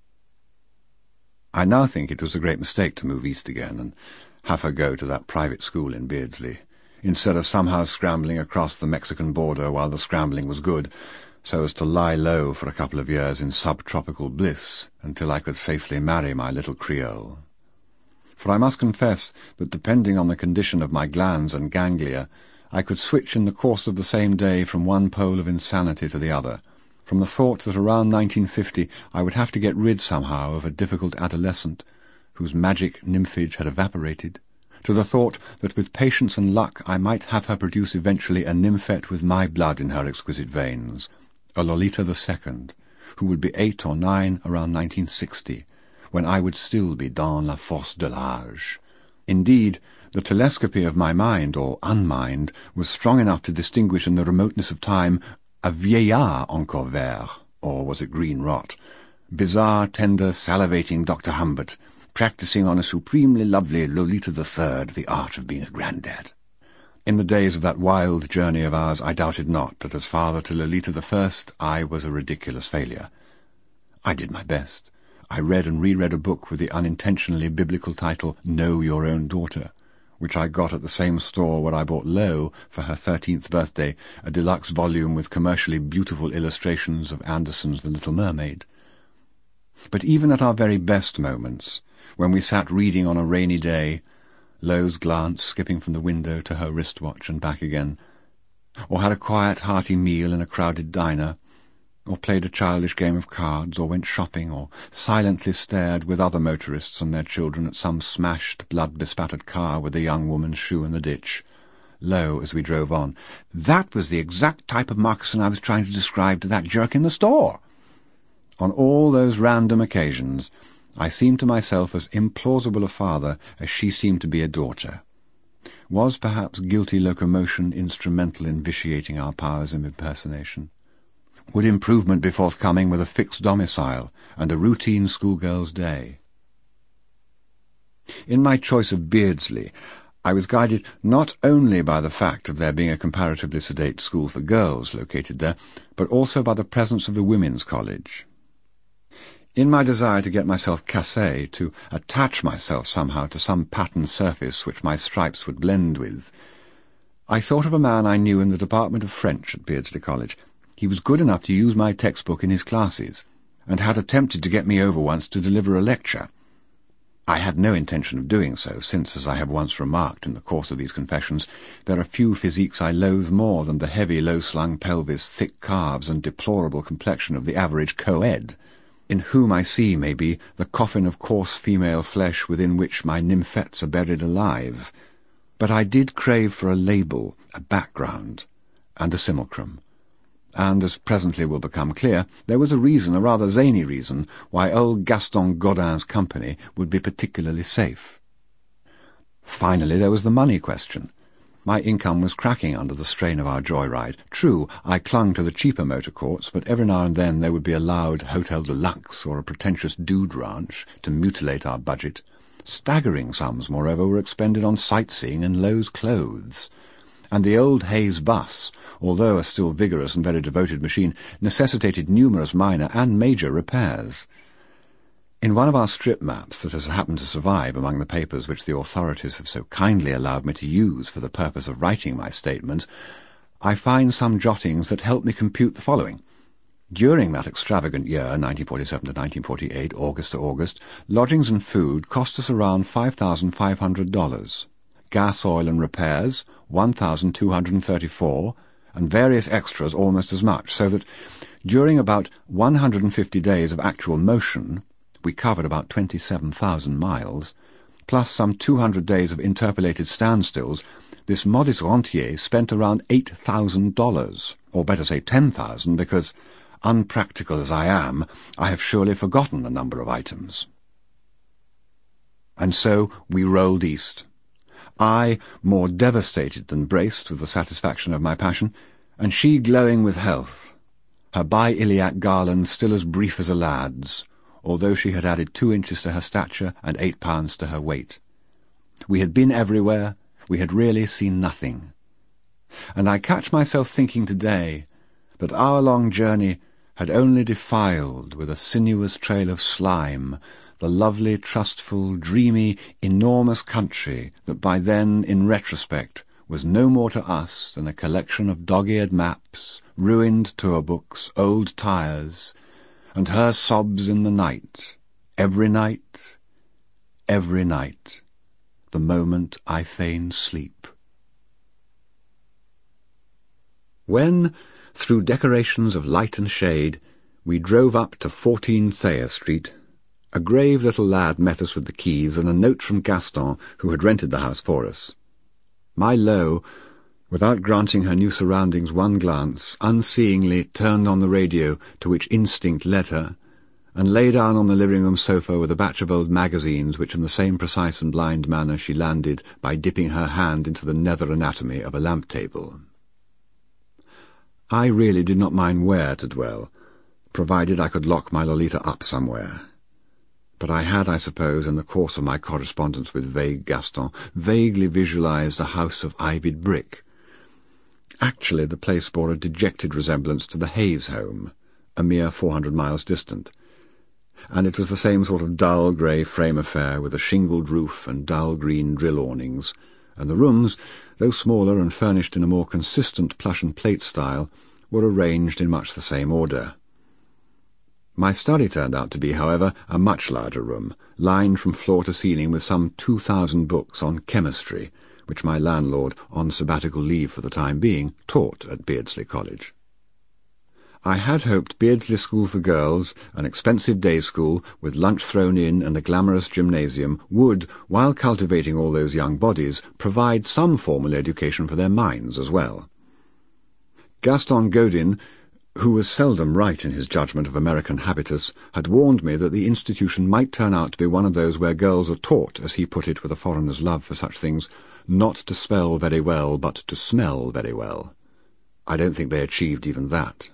I now think it was a great mistake to move east again and have her go to that private school in Beardsley, instead of somehow scrambling across the Mexican border while the scrambling was good, so as to lie low for a couple of years in subtropical bliss until I could safely marry my little Creole. For I must confess that depending on the condition of my glands and ganglia, I could switch in the course of the same day from one pole of insanity to the other, from the thought that around nineteen fifty I would have to get rid somehow of a difficult adolescent, whose magic nymphage had evaporated, to the thought that with patience and luck I might have her produce eventually a nymphette with my blood in her exquisite veins, a Lolita the Second, who would be eight or nine around nineteen sixty, when I would still be dans la force de l'âge. Indeed, the telescopy of my mind, or unmind, was strong enough to distinguish in the remoteness of time a vieillard encore vert, or was it green rot, bizarre, tender, salivating Doctor Humbert, practising on a supremely lovely Lolita the Third the art of being a granddad. In the days of that wild journey of ours, I doubted not that as father to Lolita the First I was a ridiculous failure. I did my best. I read and reread a book with the unintentionally biblical title Know Your Own Daughter, which I got at the same store where I bought Lo, for her thirteenth birthday, a deluxe volume with commercially beautiful illustrations of Anderson's The Little Mermaid. But even at our very best moments, when we sat reading on a rainy day, Lo's glance skipping from the window to her wristwatch and back again, or had a quiet, hearty meal in a crowded diner, or played a childish game of cards, or went shopping, or silently stared with other motorists and their children at some smashed, blood-bespattered car with a young woman's shoe in the ditch, Lo, as we drove on, "That was the exact type of moccasin I was trying to describe to that jerk in the store." On all those random occasions, I seemed to myself as implausible a father as she seemed to be a daughter. Was perhaps guilty locomotion instrumental in vitiating our powers of impersonation? Would improvement be forthcoming with a fixed domicile and a routine schoolgirl's day? In my choice of Beardsley, I was guided not only by the fact of there being a comparatively sedate school for girls located there, but also by the presence of the women's college. In my desire to get myself cassé, to attach myself somehow to some patterned surface which my stripes would blend with, I thought of a man I knew in the Department of French at Beardsley College. He was good enough to use my textbook in his classes, and had attempted to get me over once to deliver a lecture. I had no intention of doing so, since, as I have once remarked in the course of these confessions, there are few physiques I loathe more than the heavy, low-slung pelvis, thick calves, and deplorable complexion of the average co-ed, in whom I see, maybe, the coffin of coarse female flesh within which my nymphets are buried alive. But I did crave for a label, a background, and a simulacrum. And, as presently will become clear, there was a reason, a rather zany reason, why old Gaston Godin's company would be particularly safe. Finally, there was the money question. My income was cracking under the strain of our joyride. True, I clung to the cheaper motor courts, but every now and then there would be a loud Hotel de Luxe or a pretentious dude ranch to mutilate our budget. Staggering sums, moreover, were expended on sightseeing and Lo's clothes. And the old Hayes bus, although a still vigorous and very devoted machine, necessitated numerous minor and major repairs. In one of our strip maps that has happened to survive among the papers which the authorities have so kindly allowed me to use for the purpose of writing my statement, I find some jottings that help me compute the following. During that extravagant year, nineteen forty-seven to nineteen forty-eight, August to August, lodgings and food cost us around five thousand five hundred dollars. Gas, oil, and repairs, one thousand two hundred thirty-four, and various extras almost as much, so that during about one hundred fifty days of actual motion, we covered about twenty-seven thousand miles, plus some two hundred days of interpolated standstills, this modest rentier spent around eight thousand dollars, or better say ten thousand, because unpractical as I am, I have surely forgotten a number of items. And so we rolled east. I, more devastated than braced with the satisfaction of my passion, and she glowing with health, her bi-iliac garland still as brief as a lad's, although she had added two inches to her stature and eight pounds to her weight. We had been everywhere, we had really seen nothing. And I catch myself thinking today that our long journey had only defiled with a sinuous trail of slime the lovely, trustful, dreamy, enormous country that by then, in retrospect, was no more to us than a collection of dog-eared maps, ruined tour books, old tires, and her sobs in the night, every night, every night, the moment I feigned sleep. When, through decorations of light and shade, we drove up to fourteen Thayer Street, a grave little lad met us with the keys and a note from Gaston, who had rented the house for us. My Lo, without granting her new surroundings one glance, unseeingly turned on the radio to which instinct led her, and lay down on the living-room sofa with a batch of old magazines which in the same precise and blind manner she landed by dipping her hand into the nether anatomy of a lamp-table. I really did not mind where to dwell, provided I could lock my Lolita up somewhere. But I had, I suppose, in the course of my correspondence with vague Gaston, vaguely visualized a house of ivied brick. Actually, the place bore a dejected resemblance to the Hayes home, a mere four hundred miles distant, and it was the same sort of dull grey frame affair with a shingled roof and dull green drill awnings, and the rooms, though smaller and furnished in a more consistent plush and plate style, were arranged in much the same order. My study turned out to be, however, a much larger room, lined from floor to ceiling with some two thousand books on chemistry, which my landlord, on sabbatical leave for the time being, taught at Beardsley College. I had hoped Beardsley School for Girls, an expensive day school, with lunch thrown in and a glamorous gymnasium, would, while cultivating all those young bodies, provide some formal education for their minds as well. Gaston Godin, who was seldom right in his judgment of American habitus, had warned me that the institution might turn out to be one of those where girls are taught, as he put it with a foreigner's love for such things, not to spell very well, but to smell very well. I don't think they achieved even that.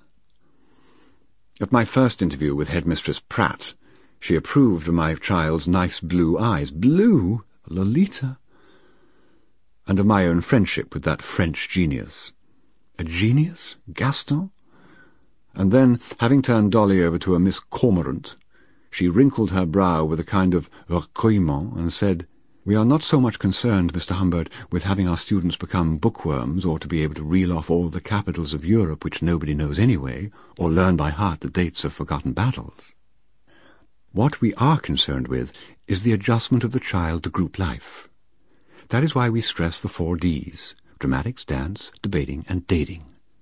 At my first interview with Headmistress Pratt, she approved of my child's nice blue eyes. Blue? Lolita? And of my own friendship with that French genius. A genius? Gaston? And then, having turned Dolly over to a Miss Cormorant, she wrinkled her brow with a kind of recueillement and said, "We are not so much concerned, Mister Humbert, with having our students become bookworms, or to be able to reel off all the capitals of Europe which nobody knows anyway, or learn by heart the dates of forgotten battles. What we are concerned with is the adjustment of the child to group life. That is why we stress the four Ds, dramatics, dance, debating, and dating.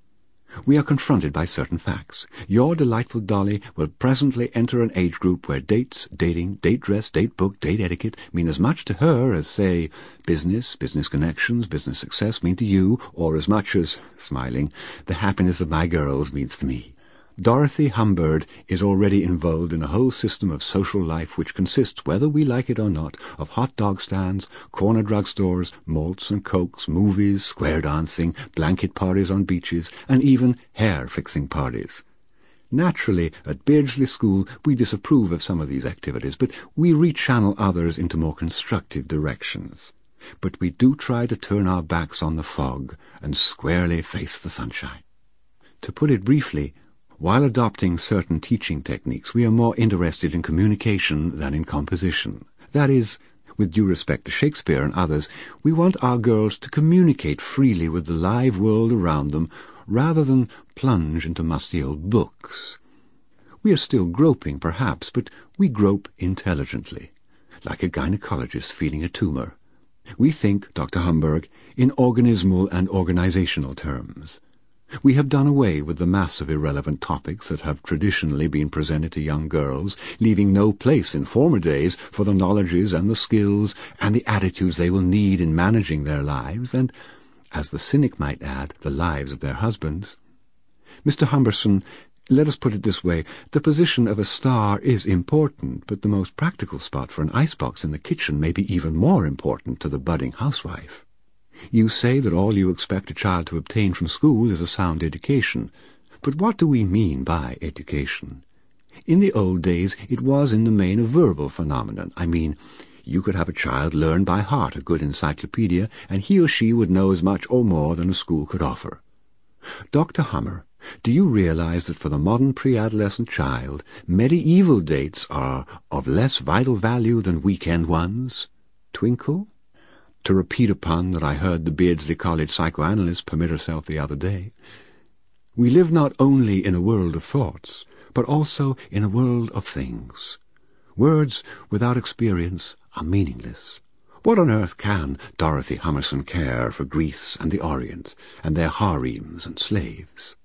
We are confronted by certain facts. Your delightful Dolly will presently enter an age group where dates, dating, date dress, date book, date etiquette mean as much to her as, say, business, business connections, business success mean to you, or as much as, smiling, the happiness of my girls means to me. Dorothy Humbird is already involved in a whole system of social life which consists, whether we like it or not, of hot dog stands, corner drugstores, malts and cokes, movies, square dancing, blanket parties on beaches, and even hair-fixing parties. Naturally, at Beardsley School we disapprove of some of these activities, but we rechannel others into more constructive directions. But we do try to turn our backs on the fog and squarely face the sunshine. To put it briefly, while adopting certain teaching techniques, we are more interested in communication than in composition. That is, with due respect to Shakespeare and others, we want our girls to communicate freely with the live world around them rather than plunge into musty old books. We are still groping, perhaps, but we grope intelligently, like a gynecologist feeling a tumour. We think, Doctor Humberg, in organismal and organizational terms. We have done away with the mass of irrelevant topics that have traditionally been presented to young girls, leaving no place in former days for the knowledges and the skills and the attitudes they will need in managing their lives and, as the cynic might add, the lives of their husbands. Mister Humberson, Let us put it this way. The position of a star is important, but the most practical spot for an icebox in the kitchen may be even more important to the budding housewife. You say that all you expect a child to obtain from school is a sound education. But what do we mean by education? In the old days, it was in the main a verbal phenomenon. I mean, you could have a child learn by heart a good encyclopedia, and he or she would know as much or more than a school could offer. Doctor Hummer, do you realize that for the modern pre-adolescent child, medieval dates are of less vital value than weekend ones? Twinkle? To repeat a pun that I heard the Beardsley College psychoanalyst permit herself the other day. We live not only in a world of thoughts, but also in a world of things. Words without experience are meaningless. What on earth can Dorothy Hummerson care for Greece and the Orient, and their harems and slaves?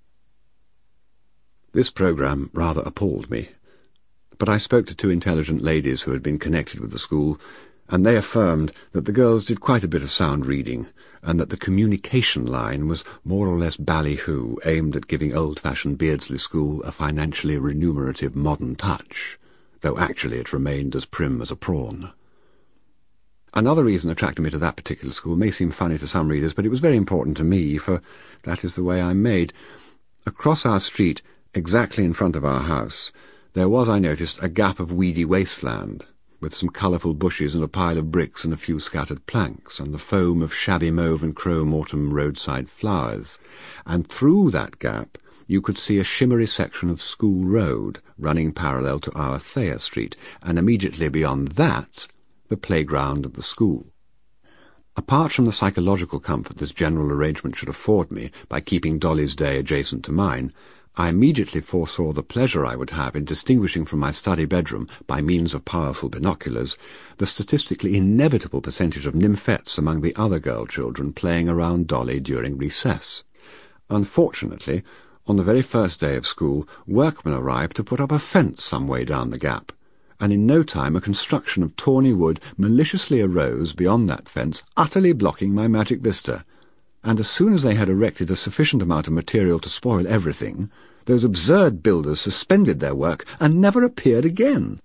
This programme rather appalled me, but I spoke to two intelligent ladies who had been connected with the school, and they affirmed that the girls did quite a bit of sound reading, and that the communication line was more or less ballyhoo, aimed at giving old-fashioned Beardsley School a financially remunerative modern touch, though actually it remained as prim as a prawn. Another reason attracting me to that particular school may seem funny to some readers, but it was very important to me, for that is the way I'm made. Across our street, exactly in front of our house, there was, I noticed, a gap of weedy wasteland, with some colourful bushes and a pile of bricks and a few scattered planks, and the foam of shabby mauve and chrome autumn roadside flowers. And through that gap you could see a shimmery section of School Road running parallel to our Thayer Street, and immediately beyond that, the playground of the school. Apart from the psychological comfort this general arrangement should afford me by keeping Dolly's day adjacent to mine, I immediately foresaw the pleasure I would have in distinguishing from my study bedroom, by means of powerful binoculars, the statistically inevitable percentage of nymphets among the other girl children playing around Dolly during recess. Unfortunately, on the very first day of school, workmen arrived to put up a fence some way down the gap, and in no time a construction of tawny wood maliciously arose beyond that fence, utterly blocking my magic vista. And as soon as they had erected a sufficient amount of material to spoil everything, those absurd builders suspended their work and never appeared again.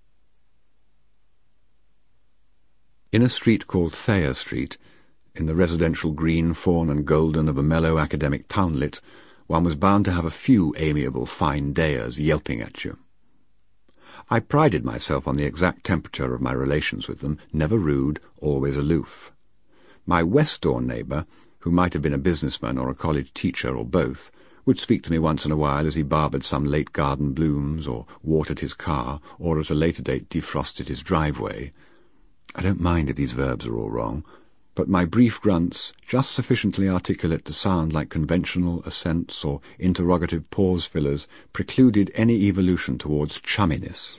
In a street called Thayer Street, in the residential green, fawn and golden of a mellow academic townlet, one was bound to have a few amiable fine dayers yelping at you. I prided myself on the exact temperature of my relations with them, never rude, always aloof. My west-door neighbour, who might have been a businessman or a college teacher or both, would speak to me once in a while as he barbered some late garden blooms, or watered his car, or at a later date defrosted his driveway. I don't mind if these verbs are all wrong, but my brief grunts, just sufficiently articulate to sound like conventional assents or interrogative pause fillers, precluded any evolution towards chumminess.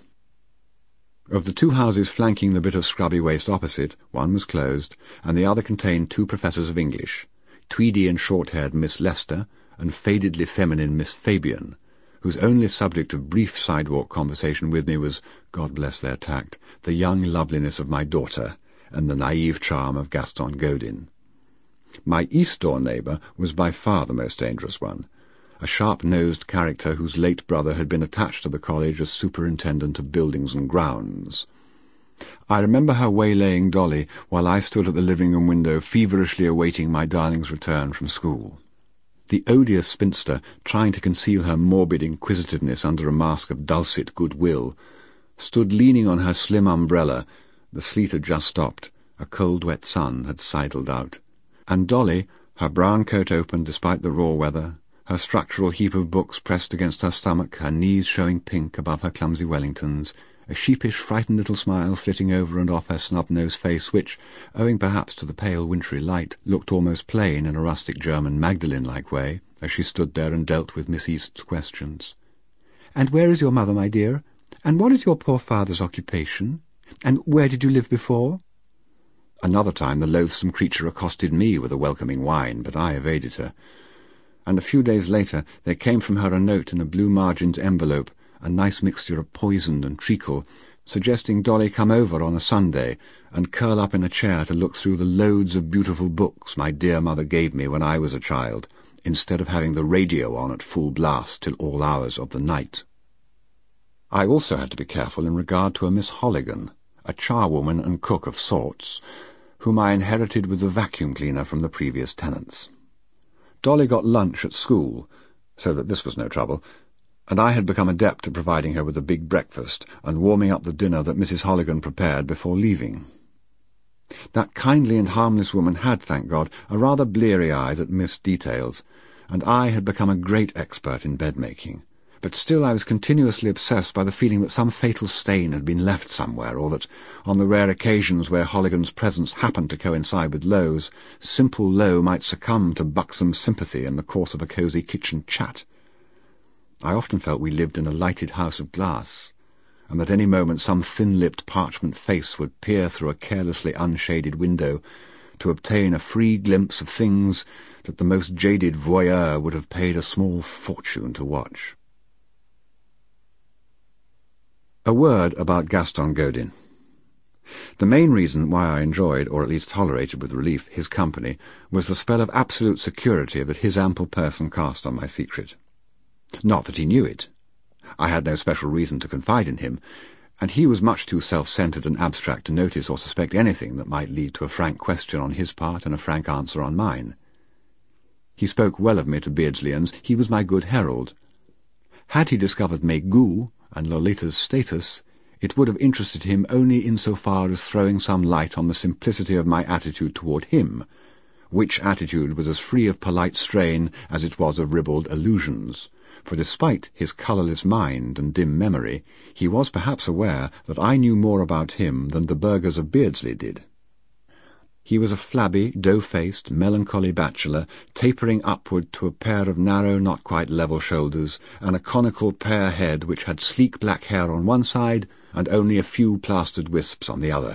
Of the two houses flanking the bit of scrubby waste opposite, one was closed, and the other contained two professors of English, tweedy and short-haired Miss Lester, and fadedly feminine Miss Fabian, whose only subject of brief sidewalk conversation with me was, God bless their tact, the young loveliness of my daughter, and the naive charm of Gaston Godin. My east-door neighbour was by far the most dangerous one, a sharp-nosed character whose late brother had been attached to the college as superintendent of buildings and grounds. I remember her waylaying Dolly while I stood at the living-room window feverishly awaiting my darling's return from school. The odious spinster, trying to conceal her morbid inquisitiveness under a mask of dulcet goodwill, stood leaning on her slim umbrella. The sleet had just stopped, a cold wet sun had sidled out, and Dolly, her brown coat open despite the raw weather, her structural heap of books pressed against her stomach, her knees showing pink above her clumsy Wellingtons, a sheepish, frightened little smile flitting over and off her snub-nosed face, which, owing perhaps to the pale wintry light, looked almost plain in a rustic German Magdalene-like way, as she stood there and dealt with Miss East's questions. "And where is your mother, my dear? And what is your poor father's occupation? And where did you live before?" Another time the loathsome creature accosted me with a welcoming whine, but I evaded her. And a few days later there came from her a note in a blue-margined envelope, a nice mixture of poison and treacle, suggesting Dolly come over on a Sunday and curl up in a chair to look through the loads of beautiful books my dear mother gave me when I was a child, instead of having the radio on at full blast till all hours of the night. I also had to be careful in regard to a Miss Holligan, a charwoman and cook of sorts, whom I inherited with the vacuum cleaner from the previous tenants. Dolly got lunch at school, so that this was no trouble, and I had become adept at providing her with a big breakfast and warming up the dinner that Missus Holligan prepared before leaving. That kindly and harmless woman had, thank God, a rather bleary eye that missed details, and I had become a great expert in bed-making. But still I was continuously obsessed by the feeling that some fatal stain had been left somewhere, or that, on the rare occasions where Holligan's presence happened to coincide with Lowe's, simple Lowe might succumb to buxom sympathy in the course of a cosy kitchen chat. I often felt we lived in a lighted house of glass, and that any moment some thin-lipped parchment face would peer through a carelessly unshaded window to obtain a free glimpse of things that the most jaded voyeur would have paid a small fortune to watch. A word about Gaston Godin. The main reason why I enjoyed, or at least tolerated with relief, his company was the spell of absolute security that his ample person cast on my secret. Not that he knew it. I had no special reason to confide in him, and he was much too self-centred and abstract to notice or suspect anything that might lead to a frank question on his part and a frank answer on mine. He spoke well of me to Beardslians. He was my good herald. Had he discovered mes goûts and Lolita's status, it would have interested him only insofar as throwing some light on the simplicity of my attitude toward him, which attitude was as free of polite strain as it was of ribald allusions, for despite his colourless mind and dim memory, he was perhaps aware that I knew more about him than the burghers of Beardsley did. He was a flabby, dough-faced, melancholy bachelor, tapering upward to a pair of narrow, not quite level shoulders, and a conical pear head which had sleek black hair on one side and only a few plastered wisps on the other.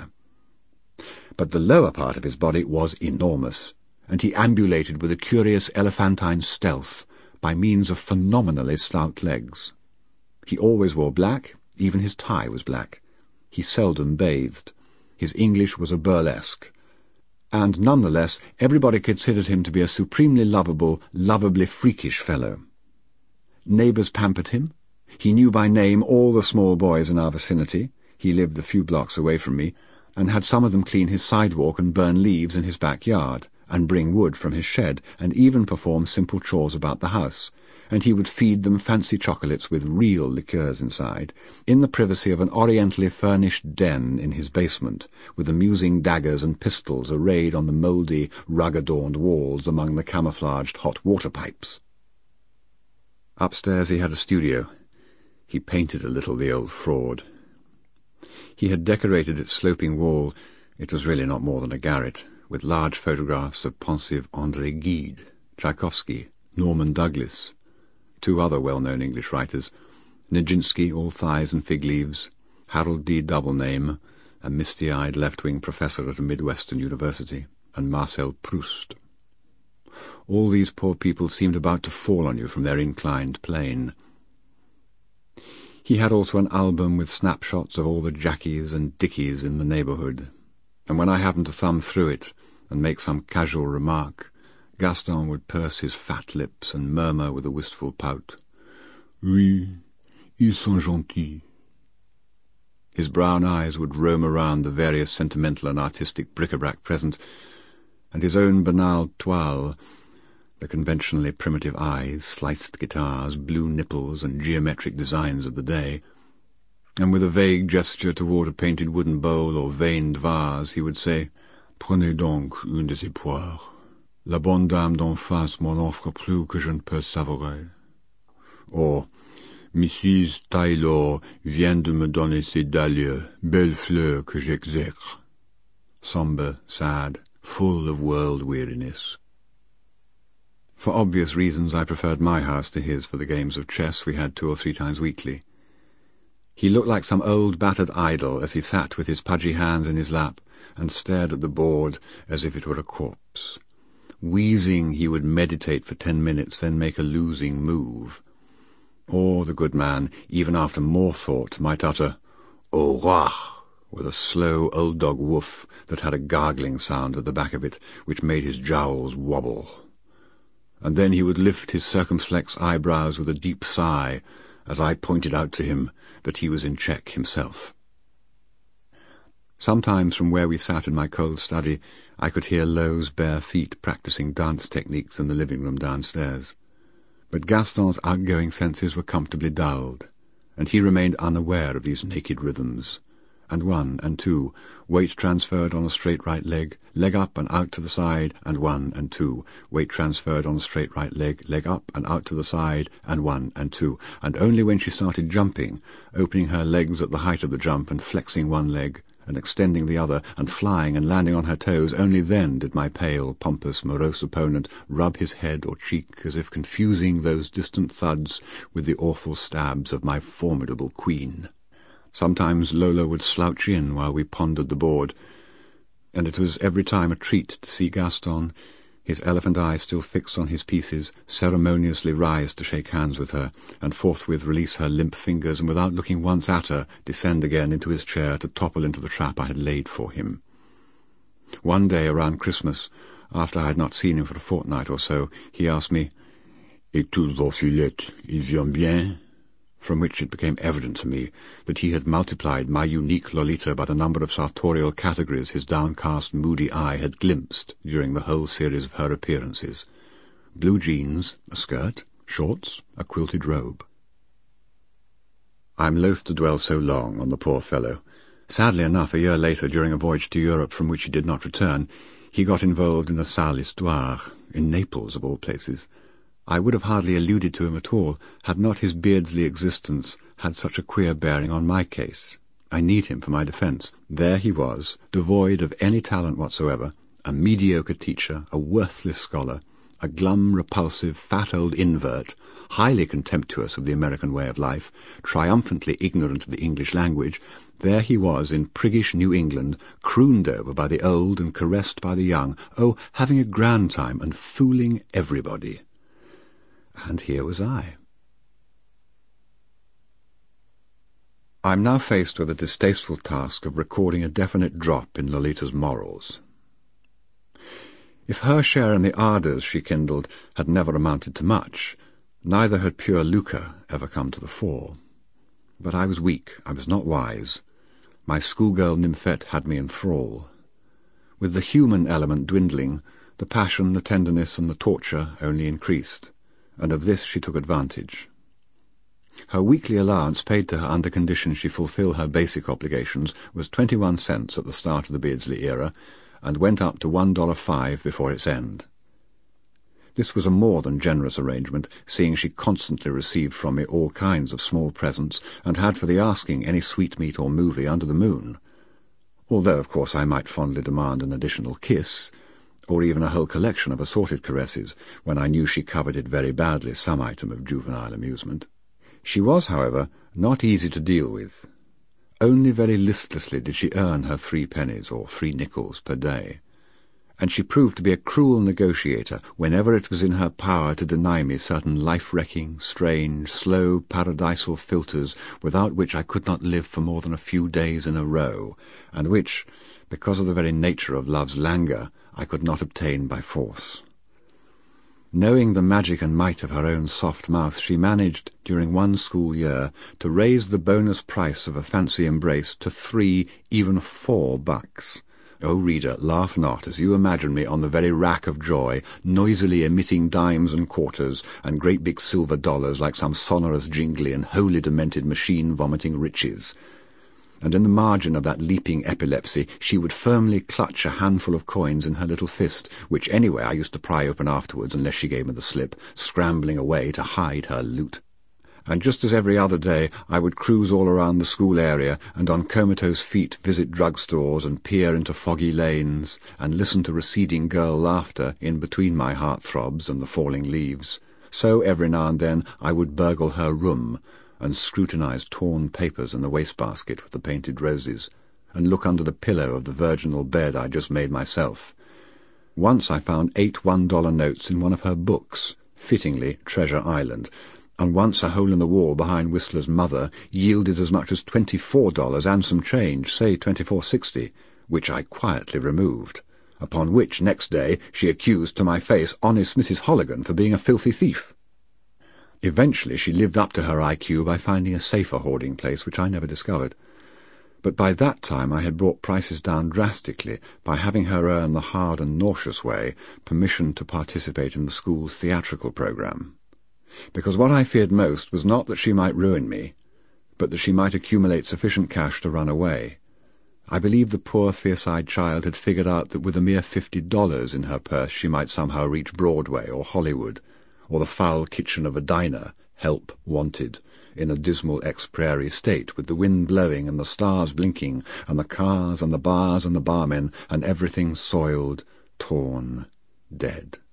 But the lower part of his body was enormous, and he ambulated with a curious elephantine stealth by means of phenomenally stout legs. He always wore black, even his tie was black. He seldom bathed. His English was a burlesque. And nonetheless everybody considered him to be a supremely lovable, lovably freakish fellow. Neighbours pampered him. He knew by name all the small boys in our vicinity. He lived a few blocks away from me, and had some of them clean his sidewalk and burn leaves in his backyard, and bring wood from his shed, and even perform simple chores about the house, and he would feed them fancy chocolates with real liqueurs inside, in the privacy of an orientally furnished den in his basement, with amusing daggers and pistols arrayed on the mouldy, rug-adorned walls among the camouflaged hot water pipes. Upstairs he had a studio. He painted a little, the old fraud. He had decorated its sloping wall, it was really not more than a garret, with large photographs of pensive André Gide, Tchaikovsky, Norman Douglas, two other well-known English writers, Nijinsky, all thighs and fig leaves, Harold D. Doublename, a misty-eyed left-wing professor at a Midwestern university, and Marcel Proust. All these poor people seemed about to fall on you from their inclined plane. He had also an album with snapshots of all the Jackies and Dickies in the neighbourhood, and when I happened to thumb through it and make some casual remark, Gaston would purse his fat lips and murmur with a wistful pout, "Oui, ils sont gentils." His brown eyes would roam around the various sentimental and artistic bric-a-brac present, and his own banal toile, the conventionally primitive eyes, sliced guitars, blue nipples, and geometric designs of the day, and with a vague gesture toward a painted wooden bowl or veined vase, he would say, "Prenez donc une de ces poires. La bonne dame d'en face m'en offre plus que je ne peux savourer." Or, "Missus Taylor vient de me donner ces dahlias, belles fleurs que j'exècre." Sombre, sad, full of world-weariness. For obvious reasons I preferred my house to his for the games of chess we had two or three times weekly. He looked like some old battered idol as he sat with his pudgy hands in his lap and stared at the board as if it were a corpse. Wheezing, he would meditate for ten minutes, then make a losing move. Or the good man, even after more thought, might utter, "Au revoir," with a slow old dog woof that had a gargling sound at the back of it, which made his jowls wobble. and then he would lift his circumflex eyebrows with a deep sigh as I pointed out to him that he was in check himself. Sometimes from where we sat in my cold study, I could hear Lo's bare feet practising dance techniques in the living room downstairs. But Gaston's outgoing senses were comfortably dulled, and he remained unaware of these naked rhythms. And one, and two, weight transferred on a straight right leg, leg up and out to the side, and one, and two, weight transferred on a straight right leg, leg up and out to the side, and one, and two, and only when she started jumping, opening her legs at the height of the jump and flexing one leg, and extending the other, and flying and landing on her toes, only then did my pale, pompous, morose opponent rub his head or cheek as if confusing those distant thuds with the awful stabs of my formidable queen. Sometimes Lola would slouch in while we pondered the board, and it was every time a treat to see Gaston, his elephant eye still fixed on his pieces, ceremoniously rise to shake hands with her, and forthwith release her limp fingers, and without looking once at her, descend again into his chair to topple into the trap I had laid for him. One day around Christmas, after I had not seen him for a fortnight or so, he asked me, "Et tout Ursulette, il vient bien?" From which it became evident to me that he had multiplied my unique Lolita by the number of sartorial categories his downcast, moody eye had glimpsed during the whole series of her appearances. Blue jeans, a skirt, shorts, a quilted robe. I am loath to dwell so long on the poor fellow. Sadly enough, a year later, during a voyage to Europe from which he did not return, he got involved in a sale histoire, in Naples of all places. I would have hardly alluded to him at all, had not his Beardsley existence had such a queer bearing on my case. I need him for my defence. There he was, devoid of any talent whatsoever, a mediocre teacher, a worthless scholar, a glum, repulsive, fat old invert, highly contemptuous of the American way of life, triumphantly ignorant of the English language. There he was in priggish New England, crooned over by the old and caressed by the young, oh, having a grand time and fooling everybody. And here was I. I am now faced with the distasteful task of recording a definite drop in Lolita's morals. If her share in the ardours she kindled had never amounted to much, neither had pure lucre ever come to the fore. But I was weak, I was not wise. My schoolgirl nymphette had me in thrall. With the human element dwindling, the passion, the tenderness, and the torture only increased, and of this she took advantage. Her weekly allowance, paid to her under conditions she fulfil her basic obligations, was twenty-one cents at the start of the Beardsley era, and went up to one dollar five before its end. This was a more than generous arrangement, seeing she constantly received from me all kinds of small presents, and had for the asking any sweetmeat or movie under the moon. Although, of course, I might fondly demand an additional kiss, or even a whole collection of assorted caresses, when I knew she coveted very badly some item of juvenile amusement. She was, however, not easy to deal with. Only very listlessly did she earn her three pennies or three nickels per day, and she proved to be a cruel negotiator whenever it was in her power to deny me certain life-wrecking, strange, slow, paradisal philters without which I could not live for more than a few days in a row, and which, because of the very nature of love's languor, I could not obtain by force. Knowing the magic and might of her own soft mouth, she managed, during one school year, to raise the bonus price of a fancy embrace to three, even four bucks. O reader, laugh not, as you imagine me on the very rack of joy, noisily emitting dimes and quarters, and great big silver dollars like some sonorous jingly and wholly demented machine vomiting riches. And in the margin of that leaping epilepsy she would firmly clutch a handful of coins in her little fist, which anyway I used to pry open afterwards unless she gave me the slip, scrambling away to hide her loot. And just as every other day I would cruise all around the school area, and on comatose feet visit drugstores and peer into foggy lanes, and listen to receding girl laughter in between my heart-throbs and the falling leaves, so every now and then I would burgle her room, and scrutinize torn papers in the wastebasket with the painted roses, and look under the pillow of the virginal bed I just made myself. Once I found eight one-dollar notes in one of her books, fittingly Treasure Island, and once a hole in the wall behind Whistler's mother yielded as much as twenty-four dollars and some change, say twenty-four sixty, which I quietly removed. upon which next day she accused to my face honest Missus Holligan for being a filthy thief. Eventually she lived up to her I Q by finding a safer hoarding place, which I never discovered. But by that time I had brought prices down drastically by having her earn the hard and nauseous way permission to participate in the school's theatrical programme. Because what I feared most was not that she might ruin me, but that she might accumulate sufficient cash to run away. I believed the poor fierce-eyed child had figured out that with a mere fifty dollars in her purse she might somehow reach Broadway or Hollywood, or the foul kitchen of a diner, help wanted, in a dismal ex-prairie state, with the wind blowing and the stars blinking, and the cars and the bars and the barmen, and everything soiled, torn, dead.